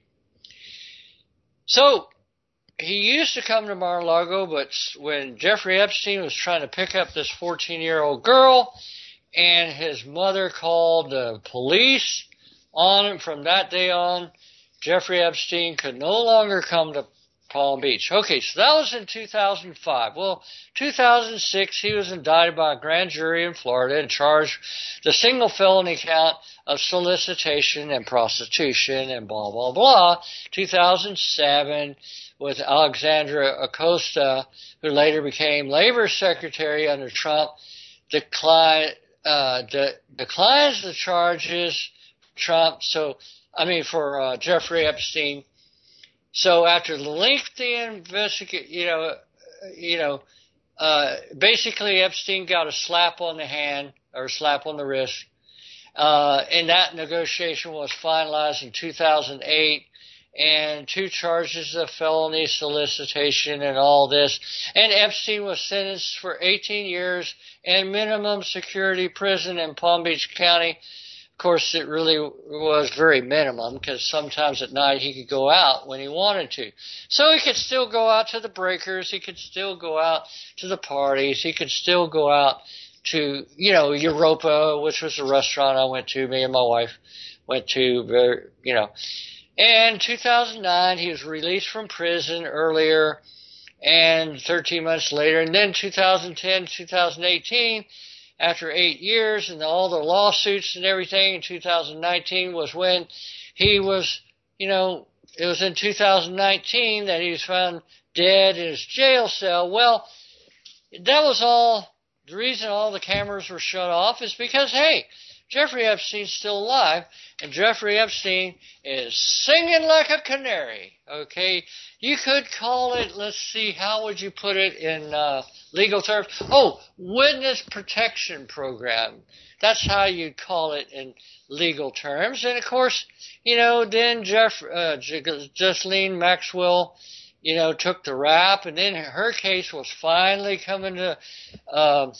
So, he used to come to Mar-a-Lago, but when Jeffrey Epstein was trying to pick up this fourteen-year-old girl, and his mother called the police on him from that day on, Jeffrey Epstein could no longer come to Palm Beach. Okay, so that was in two thousand five. Well, two thousand six, he was indicted by a grand jury in Florida and charged the single felony count of solicitation and prostitution and blah, blah, blah. two thousand seven, with Alexandra Acosta, who later became Labor Secretary under Trump, declined, uh, de- declines the charges Trump, so, I mean, for uh, Jeffrey Epstein. So after the lengthy investigation, you know, you know, uh, basically Epstein got a slap on the hand or a slap on the wrist, uh, and that negotiation was finalized in two thousand eight. And two charges of felony solicitation and all this. And Epstein was sentenced for eighteen years in minimum security prison in Palm Beach County. Of course, it really was very minimum because sometimes at night he could go out when he wanted to. So he could still go out to the breakers. He could still go out to the parties. He could still go out to, you know, Europa, which was a restaurant I went to. Me and my wife went to, you know. And in two thousand nine, he was released from prison earlier, and thirteen months later. And then two thousand ten, two thousand eighteen, after eight years and all the lawsuits and everything, in two thousand nineteen was when he was, you know, it was in two thousand nineteen that he was found dead in his jail cell. Well, that was all, the reason all the cameras were shut off is because, hey, Jeffrey Epstein's still alive, and Jeffrey Epstein is singing like a canary, okay? You could call it, let's see, how would you put it in uh, legal terms? Oh, witness protection program. That's how you'd call it in legal terms. And, of course, you know, then Jeff, uh, Ghislaine Maxwell, you know, took the rap, and then her case was finally coming to Uh,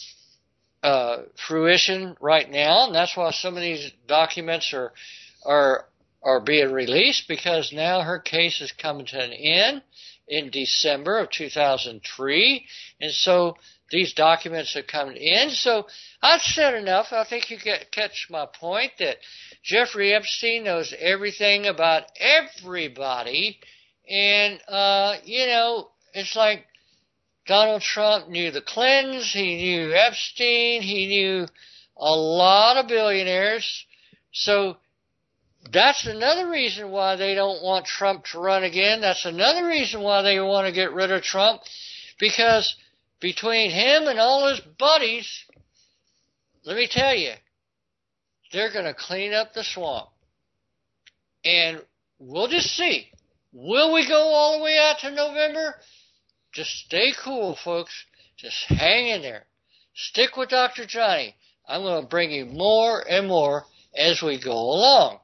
Uh, fruition right now, and that's why some of these documents are are are being released because now her case is coming to an end in December of two thousand three, and so these documents are coming in. So I've said enough. I think you get catch my point that Jeffrey Epstein knows everything about everybody, and uh, you know, it's like Donald Trump knew the Clintons, he knew Epstein, he knew a lot of billionaires. So that's another reason why they don't want Trump to run again. That's another reason why they want to get rid of Trump, because between him and all his buddies, let me tell you, they're going to clean up the swamp. And we'll just see. Will we go all the way out to November? Just stay cool, folks. Just hang in there. Stick with Doctor Johnny. I'm going to bring you more and more as we go along.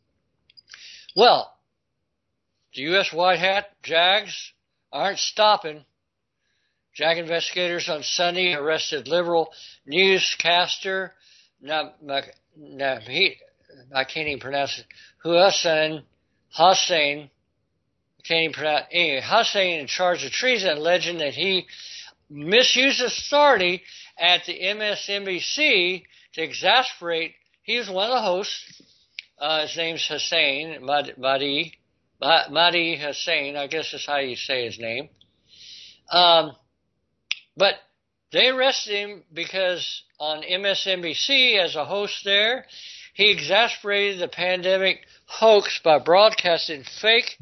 Well, the U S White Hat JAGs aren't stopping. JAG investigators on Sunday arrested liberal newscaster, Na, Na, Na, he, I can't even pronounce it, Hussein, Hussein, I can't even pronounce it, anyway, Hussein in charge of treason, alleging that he misused authority at the M S N B C to exasperate. He was one of the hosts. Uh, his name's Hussein, Mahdi, Mahdi Hussein, I guess is how you say his name. Um, but they arrested him because on M S N B C, as a host there, he exasperated the pandemic hoax by broadcasting fake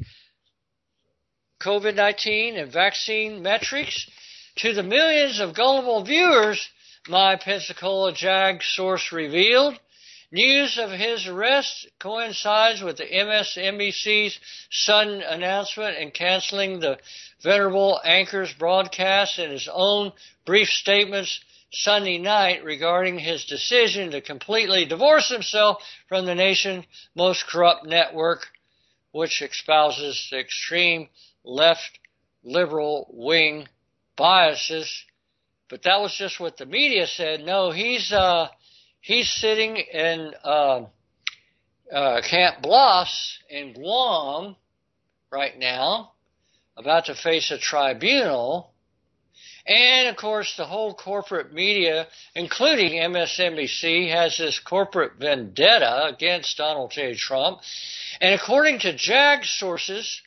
COVID nineteen and vaccine metrics to the millions of gullible viewers, my Pensacola JAG source revealed. News of his arrest coincides with the M S N B C's sudden announcement and canceling the venerable anchor's broadcast and his own brief statements Sunday night regarding his decision to completely divorce himself from the nation's most corrupt network, which espouses the extreme left liberal wing biases. But that was just what the media said. No, he's uh He's sitting in uh, uh, Camp Bloss in Guam right now, about to face a tribunal. And, of course, the whole corporate media, including M S N B C, has this corporate vendetta against Donald J. Trump. And according to JAG sources,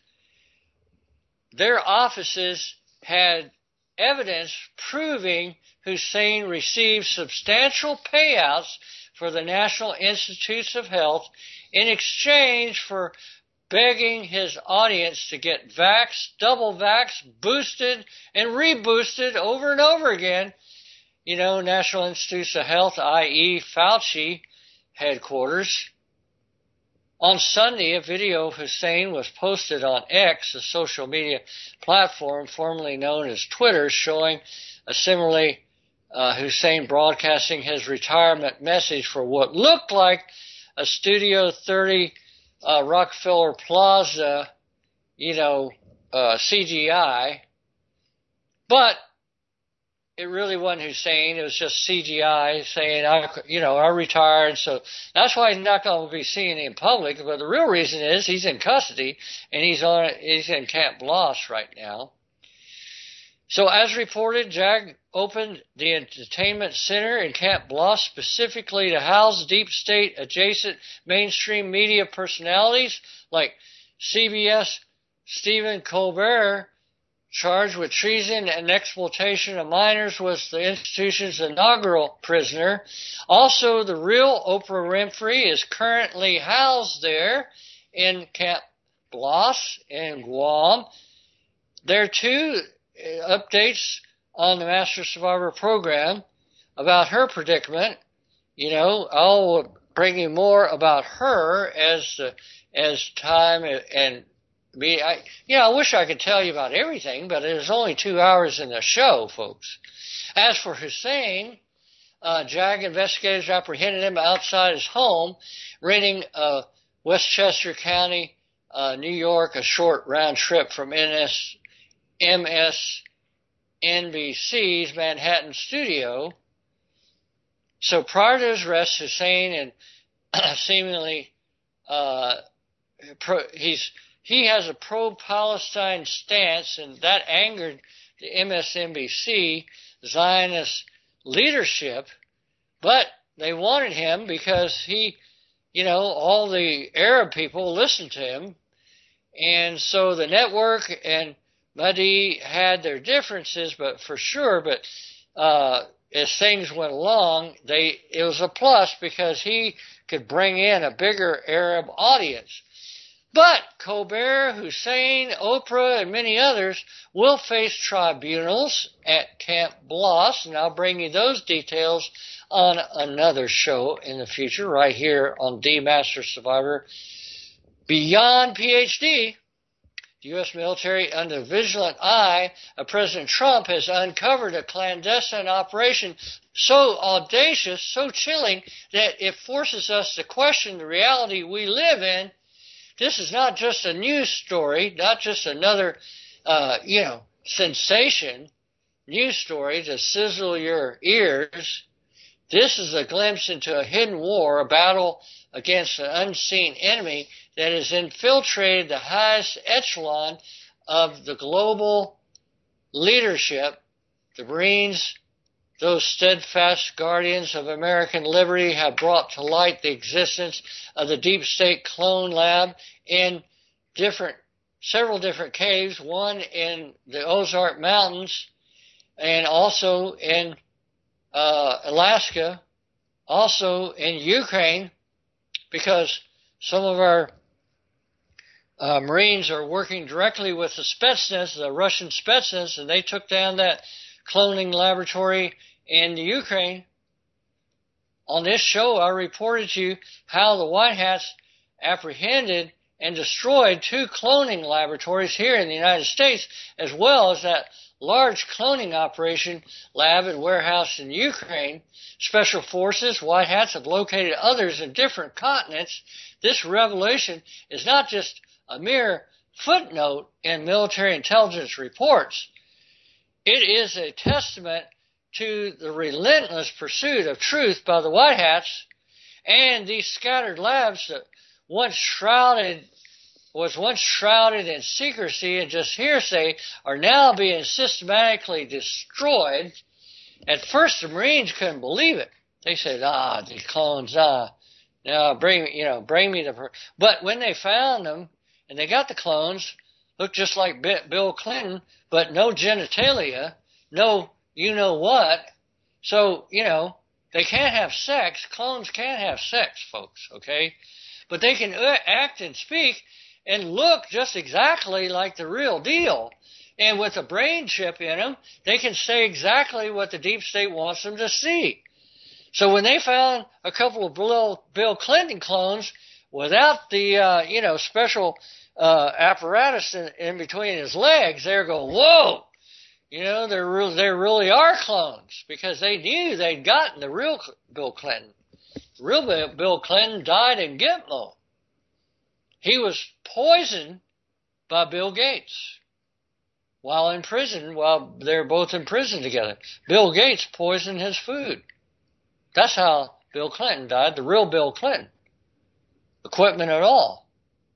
their offices had evidence proving Hussein received substantial payouts for the National Institutes of Health in exchange for begging his audience to get vaxxed, double vaxxed, boosted, and reboosted over and over again. You know, National Institutes of Health, that is. Fauci headquarters. On Sunday, a video of Hussein was posted on X, a social media platform formerly known as Twitter, showing a similarly uh, Hussein broadcasting his retirement message for what looked like a Studio thirty uh, Rockefeller Plaza, you know, uh, C G I. But it really wasn't Hussein. It was just C G I saying, I, you know, I retired. So that's why he's not going to be seen in public. But the real reason is he's in custody and he's on he's in Camp Bloss right now. So as reported, JAG opened the entertainment center in Camp Bloss specifically to house deep state adjacent mainstream media personalities like C B S Stephen Colbert, charged with treason and exploitation of minors, was the institution's inaugural prisoner. Also, the real Oprah Winfrey is currently housed there in Camp Bloss in Guam. There are two updates on the Master Survivor program about her predicament. You know, I'll bring you more about her as the, as time and me. I, you know, I wish I could tell you about everything, but it is only two hours in the show, folks. As for Hussein, uh, JAG investigators apprehended him outside his home, renting uh, Westchester County, uh, New York, a short round trip from N S M S N B C's Manhattan studio. So prior to his arrest, Hussein and seemingly uh, pro, he's he has a pro-Palestine stance, and that angered the M S N B C Zionist leadership. But they wanted him because he, you know, all the Arab people listened to him. And so the network and Mahdi had their differences, but for sure, but uh, as things went along, they it was a plus because he could bring in a bigger Arab audience. But Colbert, Hussein, Oprah, and many others will face tribunals at Camp Bloss, and I'll bring you those details on another show in the future, right here on D Master Survivor. Beyond P H D, the U S military, under the vigilant eye of President Trump, has uncovered a clandestine operation so audacious, so chilling, that it forces us to question the reality we live in. This is not just a news story, not just another, uh, you know, sensation news story to sizzle your ears. This is a glimpse into a hidden war, a battle against an unseen enemy that has infiltrated the highest echelon of the global leadership. The Marines, those steadfast guardians of American liberty, have brought to light the existence of the deep state clone lab in different, several different caves, one in the Ozark Mountains and also in uh, Alaska, also in Ukraine, because some of our uh, Marines are working directly with the Spetsnaz, the Russian Spetsnaz, and they took down that cloning laboratory in the Ukraine. On this show, I reported to you how the White Hats apprehended and destroyed two cloning laboratories here in the United States, as well as that large cloning operation lab and warehouse in Ukraine. Special forces, White Hats, have located others in different continents. This revelation is not just a mere footnote in military intelligence reports. It is a testament to the relentless pursuit of truth by the White Hats, and these scattered labs that once shrouded was once shrouded in secrecy and just hearsay are now being systematically destroyed. At first, the Marines couldn't believe it. They said, "Ah, these clones, ah, now bring you know, bring me the." Per-. But when they found them and they got the clones, looked just like Bill Clinton, but no genitalia, no you know what. So you know they can't have sex. Clones can't have sex, folks. Okay, but they can act and speak and look just exactly like the real deal. And with a brain chip in them, they can say exactly what the deep state wants them to see. So when they found a couple of Bill, Bill Clinton clones without the, uh, you know, special uh, apparatus in, in between his legs, they're going, whoa! You know, they're re- they really are clones, because they knew they'd gotten the real Bill Clinton. The real Bill Clinton died in Gitmo. He was poisoned by Bill Gates while in prison, while they're both in prison together. Bill Gates poisoned his food. That's how Bill Clinton died, the real Bill Clinton. Equipment at all.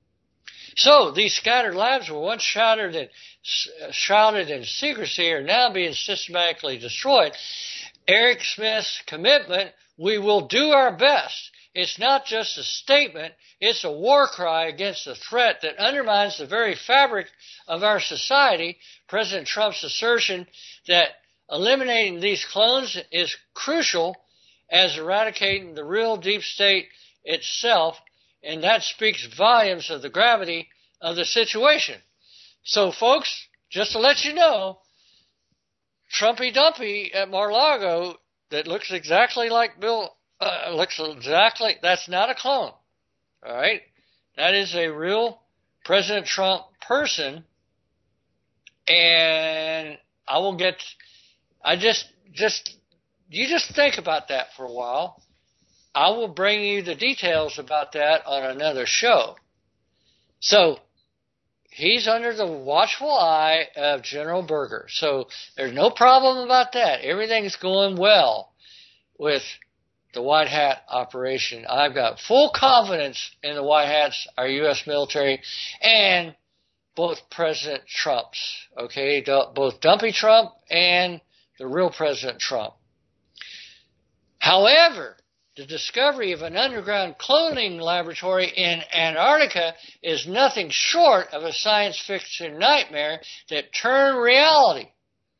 So these scattered labs were once shrouded in, shrouded in secrecy are now being systematically destroyed. Eric Smith's commitment, we will do our best. It's not just a statement, it's a war cry against a threat that undermines the very fabric of our society. President Trump's assertion that eliminating these clones is crucial as eradicating the real deep state itself, and that speaks volumes of the gravity of the situation. So, folks, just to let you know, Trumpy Dumpy at Mar-a-Lago that looks exactly like Bill Uh, looks exactly, that's not a clone. All right? That is a real President Trump person. And I will get, I just, just, you just think about that for a while. I will bring you the details about that on another show. So, he's under the watchful eye of General Berger. So, there's no problem about that. Everything's going well with the White Hat operation. I've got full confidence in the White Hats, our U S military, and both President Trumps, okay, both Dumpy Trump and the real President Trump. However, the discovery of an underground cloning laboratory in Antarctica is nothing short of a science fiction nightmare that turned reality.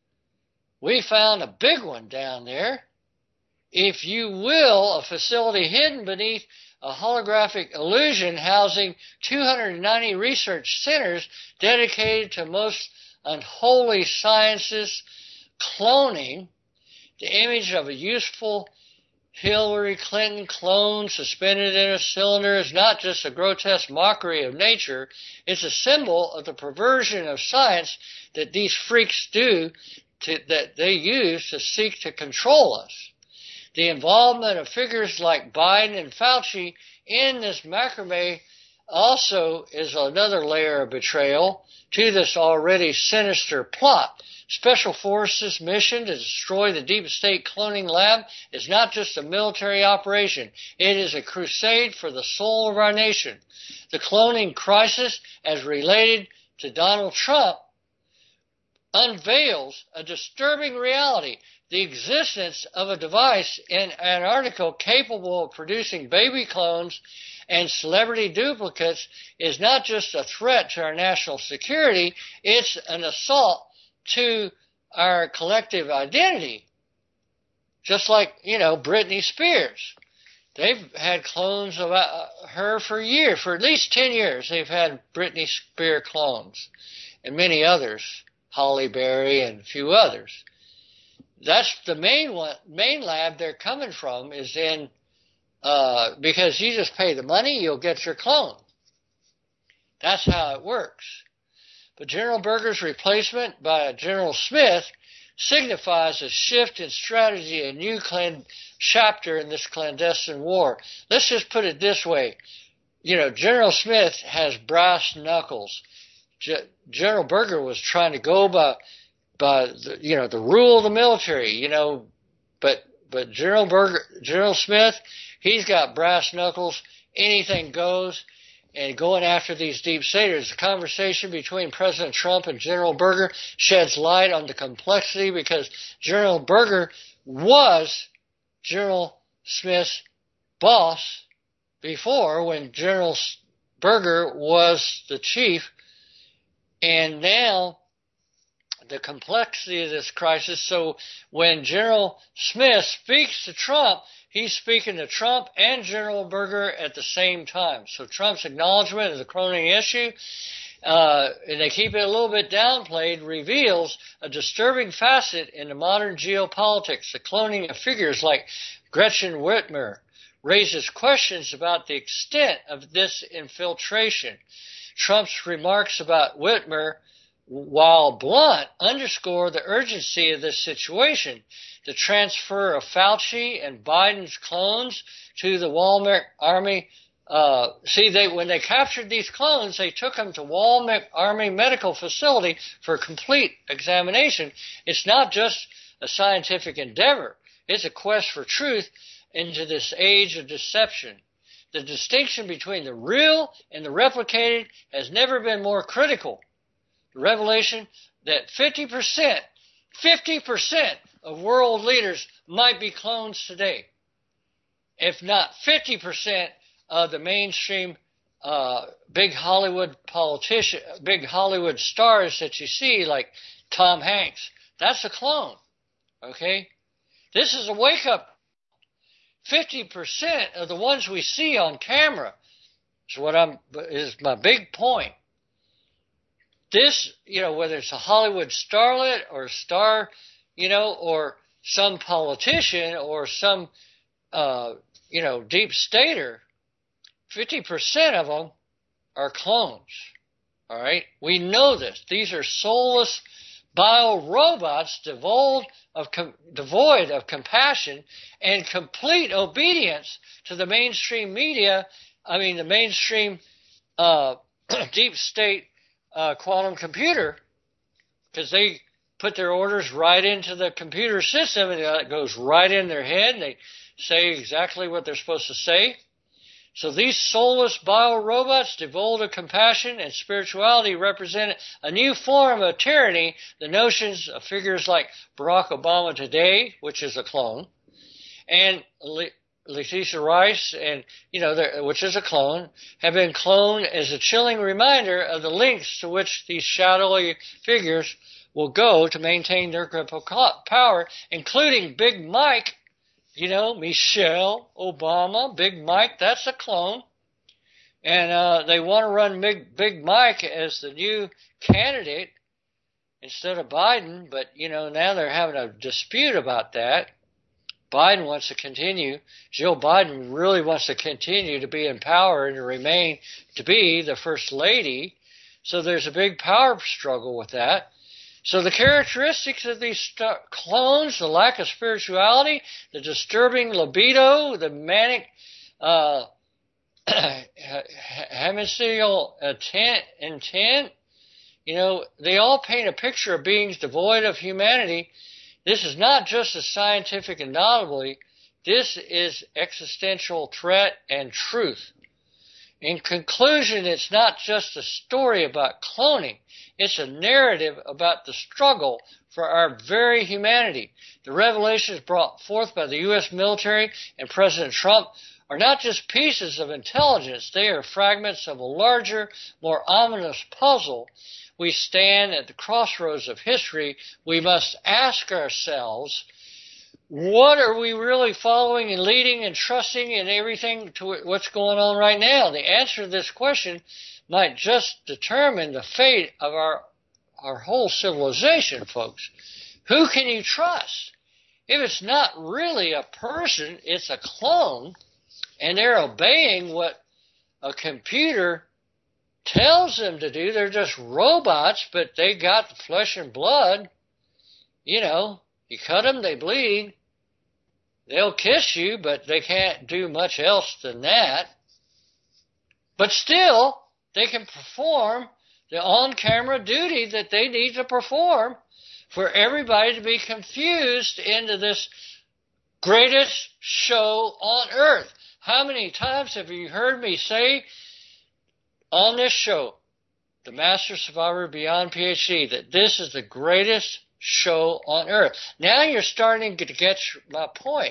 We found a big one down there. If you will, a facility hidden beneath a holographic illusion housing two hundred ninety research centers dedicated to most unholy sciences, cloning. The image of a useful Hillary Clinton clone suspended in a cylinder is not just a grotesque mockery of nature, it's a symbol of the perversion of science that these freaks do, to, that they use to seek to control us. The involvement of figures like Biden and Fauci in this macrame also is another layer of betrayal to this already sinister plot. Special Forces' mission to destroy the deep state cloning lab is not just a military operation. It is a crusade for the soul of our nation. The cloning crisis, as related to Donald Trump, unveils a disturbing reality. The existence of a device in Antarctica capable of producing baby clones and celebrity duplicates is not just a threat to our national security, it's an assault to our collective identity. Just like, you know, Britney Spears. They've had clones of uh, her for years, for at least ten years. They've had Britney Spears clones, and many others, Halle Berry and a few others. That's the main one, main lab they're coming from is in, uh, because you just pay the money, you'll get your clone. That's how it works. But General Berger's replacement by General Smith signifies a shift in strategy, a new clan chapter in this clandestine war. Let's just put it this way. You know, General Smith has brass knuckles. G- General Berger was trying to go by, by the, you know, the rule of the military, you know, but, but General Berger, General Smith, he's got brass knuckles. Anything goes. And going after these deep staters, the conversation between President Trump and General Berger sheds light on the complexity because General Berger was General Smith's boss before when General Berger was the chief. And now the complexity of this crisis, so when General Smith speaks to Trump, he's speaking to Trump and General Berger at the same time. So Trump's acknowledgement of the cloning issue, uh, and they keep it a little bit downplayed, reveals a disturbing facet in the modern geopolitics. The cloning of figures like Gretchen Whitmer raises questions about the extent of this infiltration. Trump's remarks about Whitmer, while blunt, underscore the urgency of this situation. The transfer of Fauci and Biden's clones to the Walmart Army. Uh, see, they when they captured these clones, they took them to Walmart Army Medical Facility for complete examination. It's not just a scientific endeavor. It's a quest for truth into this age of deception. The distinction between the real and the replicated has never been more critical. The revelation that fifty percent, fifty percent of world leaders might be clones today. If not fifty percent of the mainstream uh, big Hollywood politician, big Hollywood stars that you see, like Tom Hanks, that's a clone. Okay? This is a wake-up. fifty percent of the ones we see on camera is what I'm, is my big point. This, you know, whether it's a Hollywood starlet or star, you know, or some politician or some, uh, you know, deep stater, fifty percent of them are clones. All right? We know this. These are soulless bio-robots devoid of, com- devoid of compassion and complete obedience to the mainstream media, I mean the mainstream uh, deep state uh, quantum computer, because they put their orders right into the computer system, and it goes right in their head, and they say exactly what they're supposed to say. So these soulless bio-robots, devoid of compassion and spirituality, represent a new form of tyranny. The notions of figures like Barack Obama today, which is a clone, and Le- Letitia Rice, and you know, which is a clone, have been cloned as a chilling reminder of the lengths to which these shadowy figures will go to maintain their grip of power, including Big Mike. You know, Michelle Obama, Big Mike, that's a clone. And uh, they want to run Big, Big Mike as the new candidate instead of Biden. But, you know, now they're having a dispute about that. Biden wants to continue. Joe Biden really wants to continue to be in power and to remain to be the first lady. So there's a big power struggle with that. So the characteristics of these st- clones, the lack of spirituality, the disturbing libido, the manic uh, homicidal intent, intent, you know, they all paint a picture of beings devoid of humanity. This is not just a scientific anomaly. This is existential threat and truth. In conclusion, it's not just a story about cloning. It's a narrative about the struggle for our very humanity. The revelations brought forth by the U S military and President Trump are not just pieces of intelligence. They are fragments of a larger, more ominous puzzle. We stand at the crossroads of history. We must ask ourselves, what are we really following and leading and trusting in everything to what's going on right now? The answer to this question might just determine the fate of our our whole civilization, folks. Who can you trust? If it's not really a person, it's a clone, and they're obeying what a computer tells them to do. They're just robots, but they got the flesh and blood. You know, you cut them, they bleed. They'll kiss you, but they can't do much else than that. But still, they can perform the on-camera duty that they need to perform for everybody to be confused into this greatest show on earth. How many times have you heard me say on this show, The Master Survivor Beyond PhD, that this is the greatest show on earth? Now you're starting to get my point.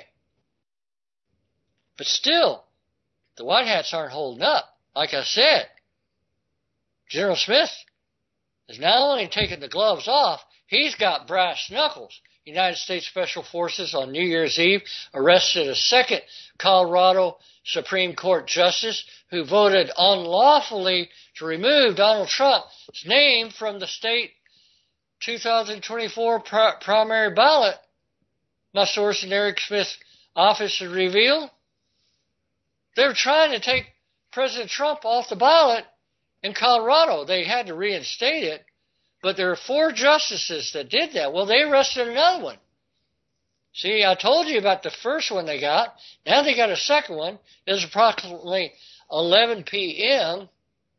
But still, the white hats aren't holding up. Like I said, General Smith is not only taking the gloves off, he's got brass knuckles. United States Special Forces on New Year's Eve arrested a second Colorado Supreme Court justice who voted unlawfully to remove Donald Trump's name from the state two thousand twenty-four pri- primary ballot. My source in Eric Smith's office has revealed they were trying to take President Trump off the ballot in Colorado. They had to reinstate it, but there were four justices that did that. Well, they arrested another one. See, I told you about the first one they got. Now they got a second one. It was approximately eleven p.m.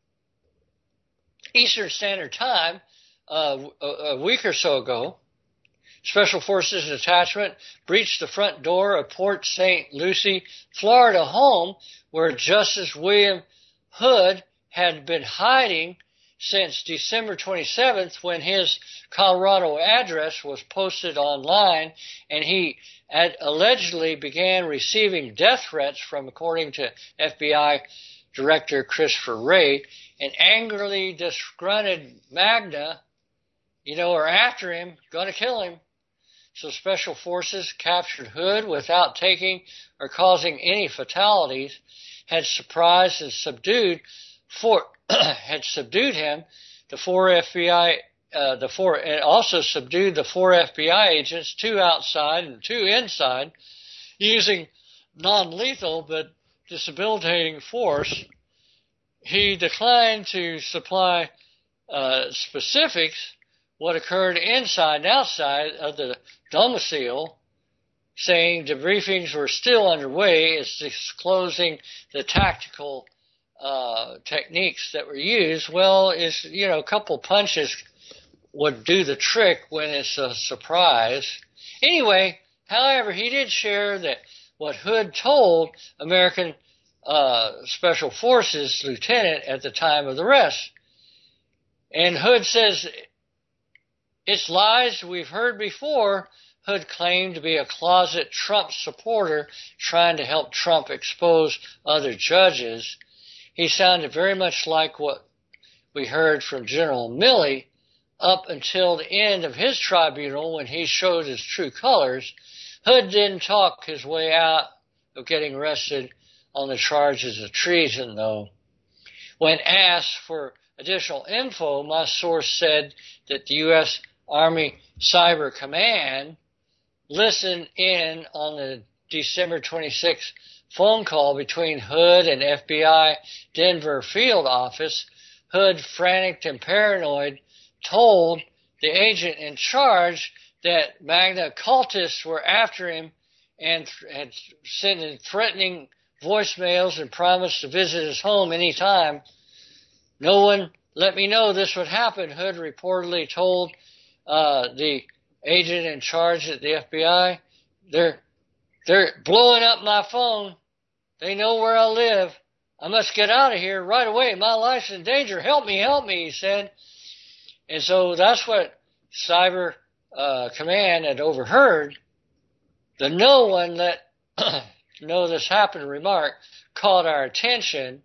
Eastern Standard Time uh, a, a week or so ago. Special Forces detachment breached the front door of Port Saint Lucie, Florida home where Justice William Hood had been hiding since December twenty-seventh, when his Colorado address was posted online, and he had allegedly began receiving death threats from, according to F B I Director Christopher Wray, and angrily disgruntled MAGA, you know, are after him, gonna kill him. So Special Forces captured Hood without taking or causing any fatalities, had surprised and subdued four, had subdued him, the four F B I, uh, the four, and also subdued the four F B I agents, two outside and two inside, using non-lethal but debilitating force. He declined to supply uh, specifics what occurred inside and outside of the domicile, saying debriefings were still underway. It's disclosing the tactical uh, techniques that were used. Well, it's, you know, a couple punches would do the trick when it's a surprise. Anyway, however, he did share that what Hood told American uh, Special Forces lieutenant at the time of the arrest. And Hood says, it's lies we've heard before. Hood claimed to be a closet Trump supporter trying to help Trump expose other judges. He sounded very much like what we heard from General Milley up until the end of his tribunal when he showed his true colors. Hood didn't talk his way out of getting arrested on the charges of treason, though. When asked for additional info, my source said that the U S Army Cyber Command listened in on the December twenty-sixth phone call between Hood and F B I Denver field office. Hood, frantic and paranoid, told the agent in charge that Magna cultists were after him and th- had sent in threatening voicemails and promised to visit his home any time. No one let me know this would happen, Hood reportedly told uh, the agent in charge at the F B I. They're, they're blowing up my phone. They know where I live. I must get out of here right away. My life's in danger. Help me, help me, he said. And so that's what Cyber uh, Command had overheard. The no one let know this happened remark caught our attention.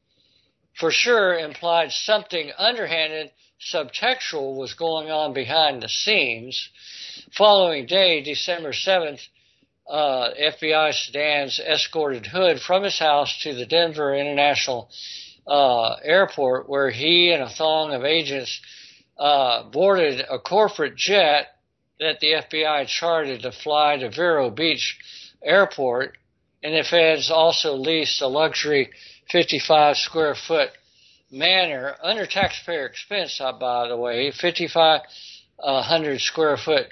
For sure implied something underhanded, subtextual was going on behind the scenes. Following day, December seventh, uh, F B I sedans escorted Hood from his house to the Denver International uh, Airport, where he and a thong of agents uh, boarded a corporate jet that the F B I chartered to fly to Vero Beach Airport, and the feds also leased a luxury fifty-five square foot manor under taxpayer expense, by the way, fifty-five hundred square foot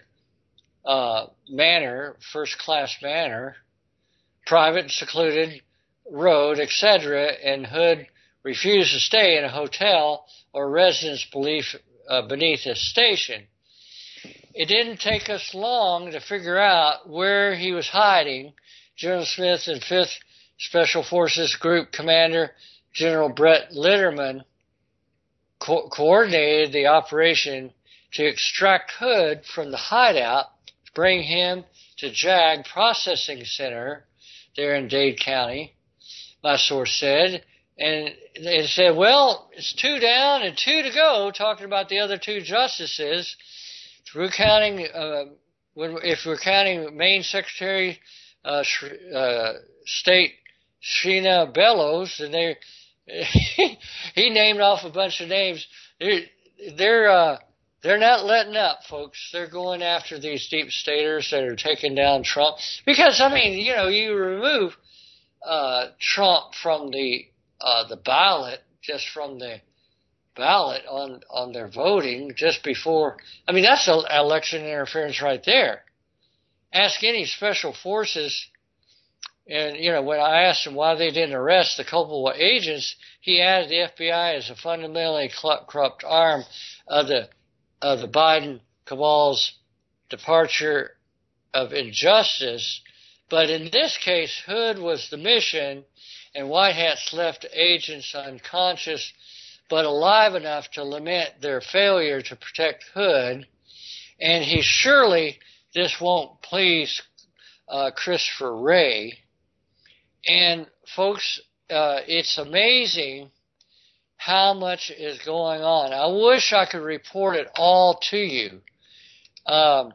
uh, manor, first class manor, private and secluded road, et cetera. And Hood refused to stay in a hotel or residence belief, uh, beneath his station. It didn't take us long to figure out where he was hiding. General Smith and fifth Special Forces Group Commander General Brett Litterman co- coordinated the operation to extract Hood from the hideout, bring him to JAG Processing Center there in Dade County, my source said. And they said, well, it's two down and two to go, talking about the other two justices. If we're counting, uh, when, if we're counting Maine Secretary uh, uh, State Sheena Bellows, and they he named off a bunch of names. They're they're uh, they're not letting up, folks. They're going after these deep staters that are taking down Trump. Because I mean, you know, you remove uh, Trump from the uh, the ballot, just from the ballot on on their voting, just before. I mean, that's election interference right there. Ask any special forces. And, you know, when I asked him why they didn't arrest the culpable agents, he added the F B I as a fundamentally corrupt arm of the of the Biden cabal's departure of injustice. But in this case, Hood was the mission, and White Hats left agents unconscious but alive enough to lament their failure to protect Hood. And he surely, this won't please uh, Christopher Wray. And, folks, uh, it's amazing how much is going on. I wish I could report it all to you. Um,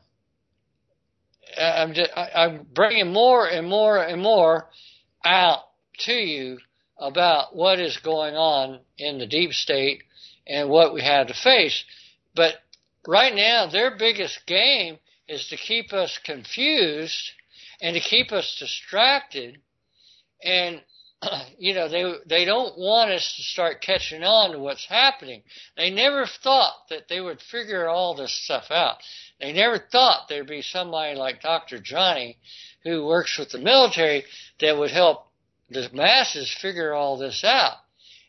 I'm, just, I'm bringing more and more and more out to you about what is going on in the deep state and what we have to face. But right now, their biggest game is to keep us confused and to keep us distracted. And, you know, they they don't want us to start catching on to what's happening. They never thought that they would figure all this stuff out. They never thought there'd be somebody like Doctor Johnny, who works with the military, that would help the masses figure all this out.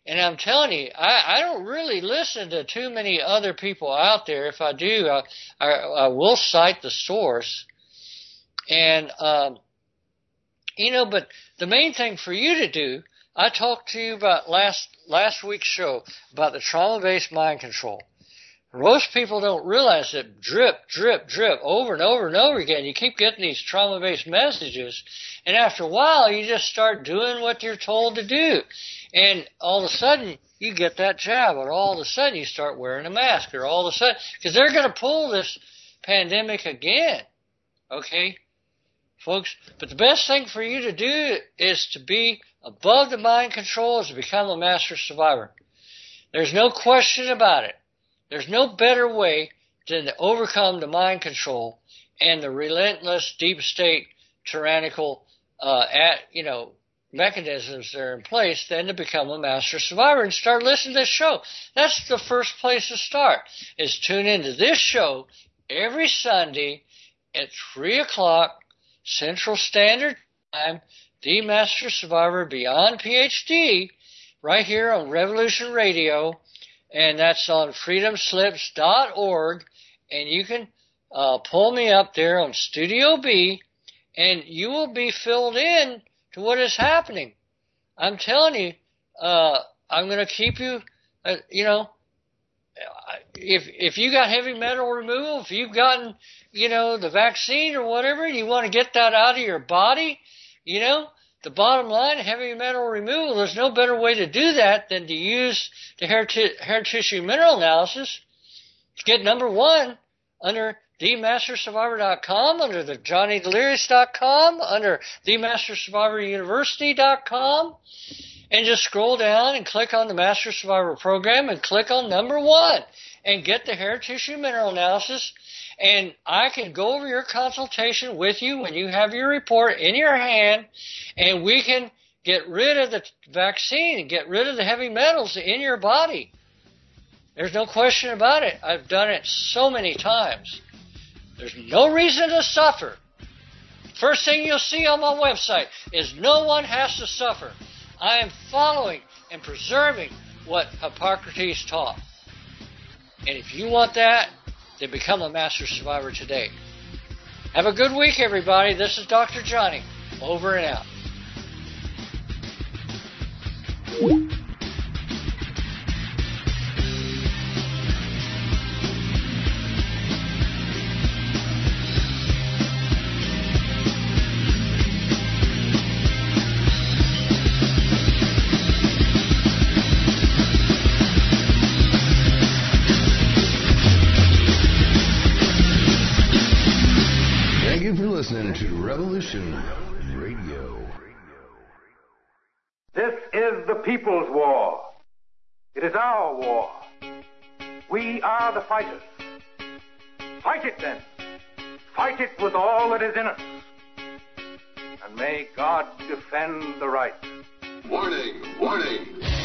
And I'm telling you, I, I don't really listen to too many other people out there. If I do, I, I, I will cite the source. And, um, you know, but the main thing for you to do, I talked to you about last last week's show about the trauma-based mind control. Most people don't realize that drip, drip, drip, over and over and over again. You keep getting these trauma-based messages, and after a while, you just start doing what you're told to do. And all of a sudden, you get that jab, or all of a sudden, you start wearing a mask, or all of a sudden, because they're going to pull this pandemic again, okay, folks? But the best thing for you to do is to be above the mind control, is to become a master survivor. There's no question about it. There's no better way than to overcome the mind control and the relentless deep state tyrannical, uh, at, you know, mechanisms that are in place than to become a master survivor and start listening to this show. That's the first place to start, is tune into this show every Sunday at three o'clock Central Standard Time, The Master Survivor Beyond PhD, right here on Revolution Radio. And that's on freedom slips dot org, and you can uh, pull me up there on Studio B, and you will be filled in to what is happening. I'm telling you, uh, I'm going to keep you, uh, you know, if if you got heavy metal removal, if you've gotten, you know, the vaccine or whatever, and you want to get that out of your body, you know, the bottom line, heavy metal removal, there's no better way to do that than to use the hair, t- hair tissue mineral analysis. Get number one under the master survivor dot com, under the johnny delirious dot com, under the master survivor university dot com, and just scroll down and click on the Master Survivor program and click on number one and get the hair tissue mineral analysis. And I can go over your consultation with you when you have your report in your hand, and we can get rid of the vaccine and get rid of the heavy metals in your body. There's no question about it. I've done it so many times. There's no reason to suffer. First thing you'll see on my website is no one has to suffer. I am following and preserving what Hippocrates taught. And if you want that, then become a Master Survivor today. Have a good week, everybody. This is Doctor Johnny. Over and out. Listening to Revolution Radio. This is the people's war. It is our war. We are the fighters. Fight it then. Fight it with all that is in us. And may God defend the right. Warning! Warning!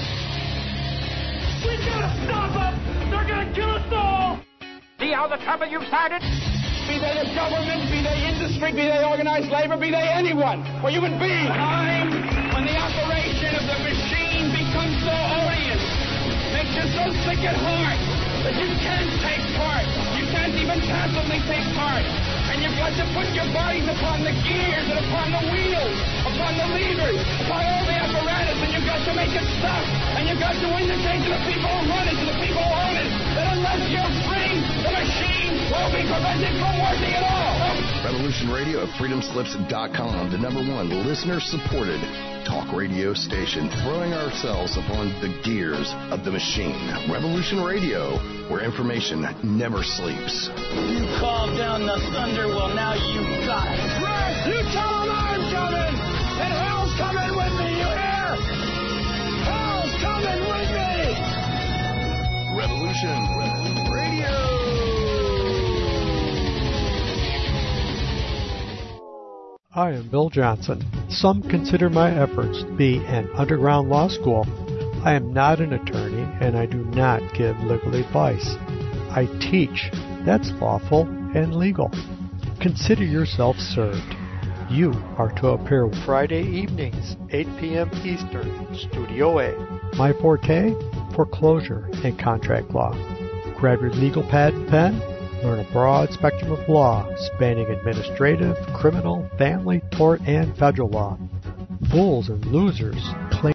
We gotta stop them! They're gonna kill us all! See how the trouble you've started? Be they the government, be they industry, be they organized labor, be they anyone, or human beings. Time when the operation of the machine becomes so odious, makes you so sick at heart that you can't take part. You can't even passively take part. And you've got to put your bodies upon the gears and upon the wheels, upon the levers, upon all the apparatus, and you've got to make it stop. And you've got to indicate to the people who run it, to the people who own it, that unless you're free, the machine will be prevented from working at all. Revolution Radio at freedom slips dot com, the number one listener-supported talk radio station, throwing ourselves upon the gears of the machine. Revolution Radio, where information never sleeps. You called down the thunder, well now you got it. Right, you tell them I'm coming, and hell's coming with me, you hear? Hell's coming with me! Revolution Radio! I am Bill Johnson. Some consider my efforts to be an underground law school. I am not an attorney, and I do not give legal advice. I teach. That's lawful and legal. Consider yourself served. You are to appear Friday evenings, eight p.m. Eastern, Studio A. My forte? Foreclosure and contract law. Grab your legal pad and pen. Learn a broad spectrum of law spanning administrative, criminal, family, tort, and federal law. Fools and losers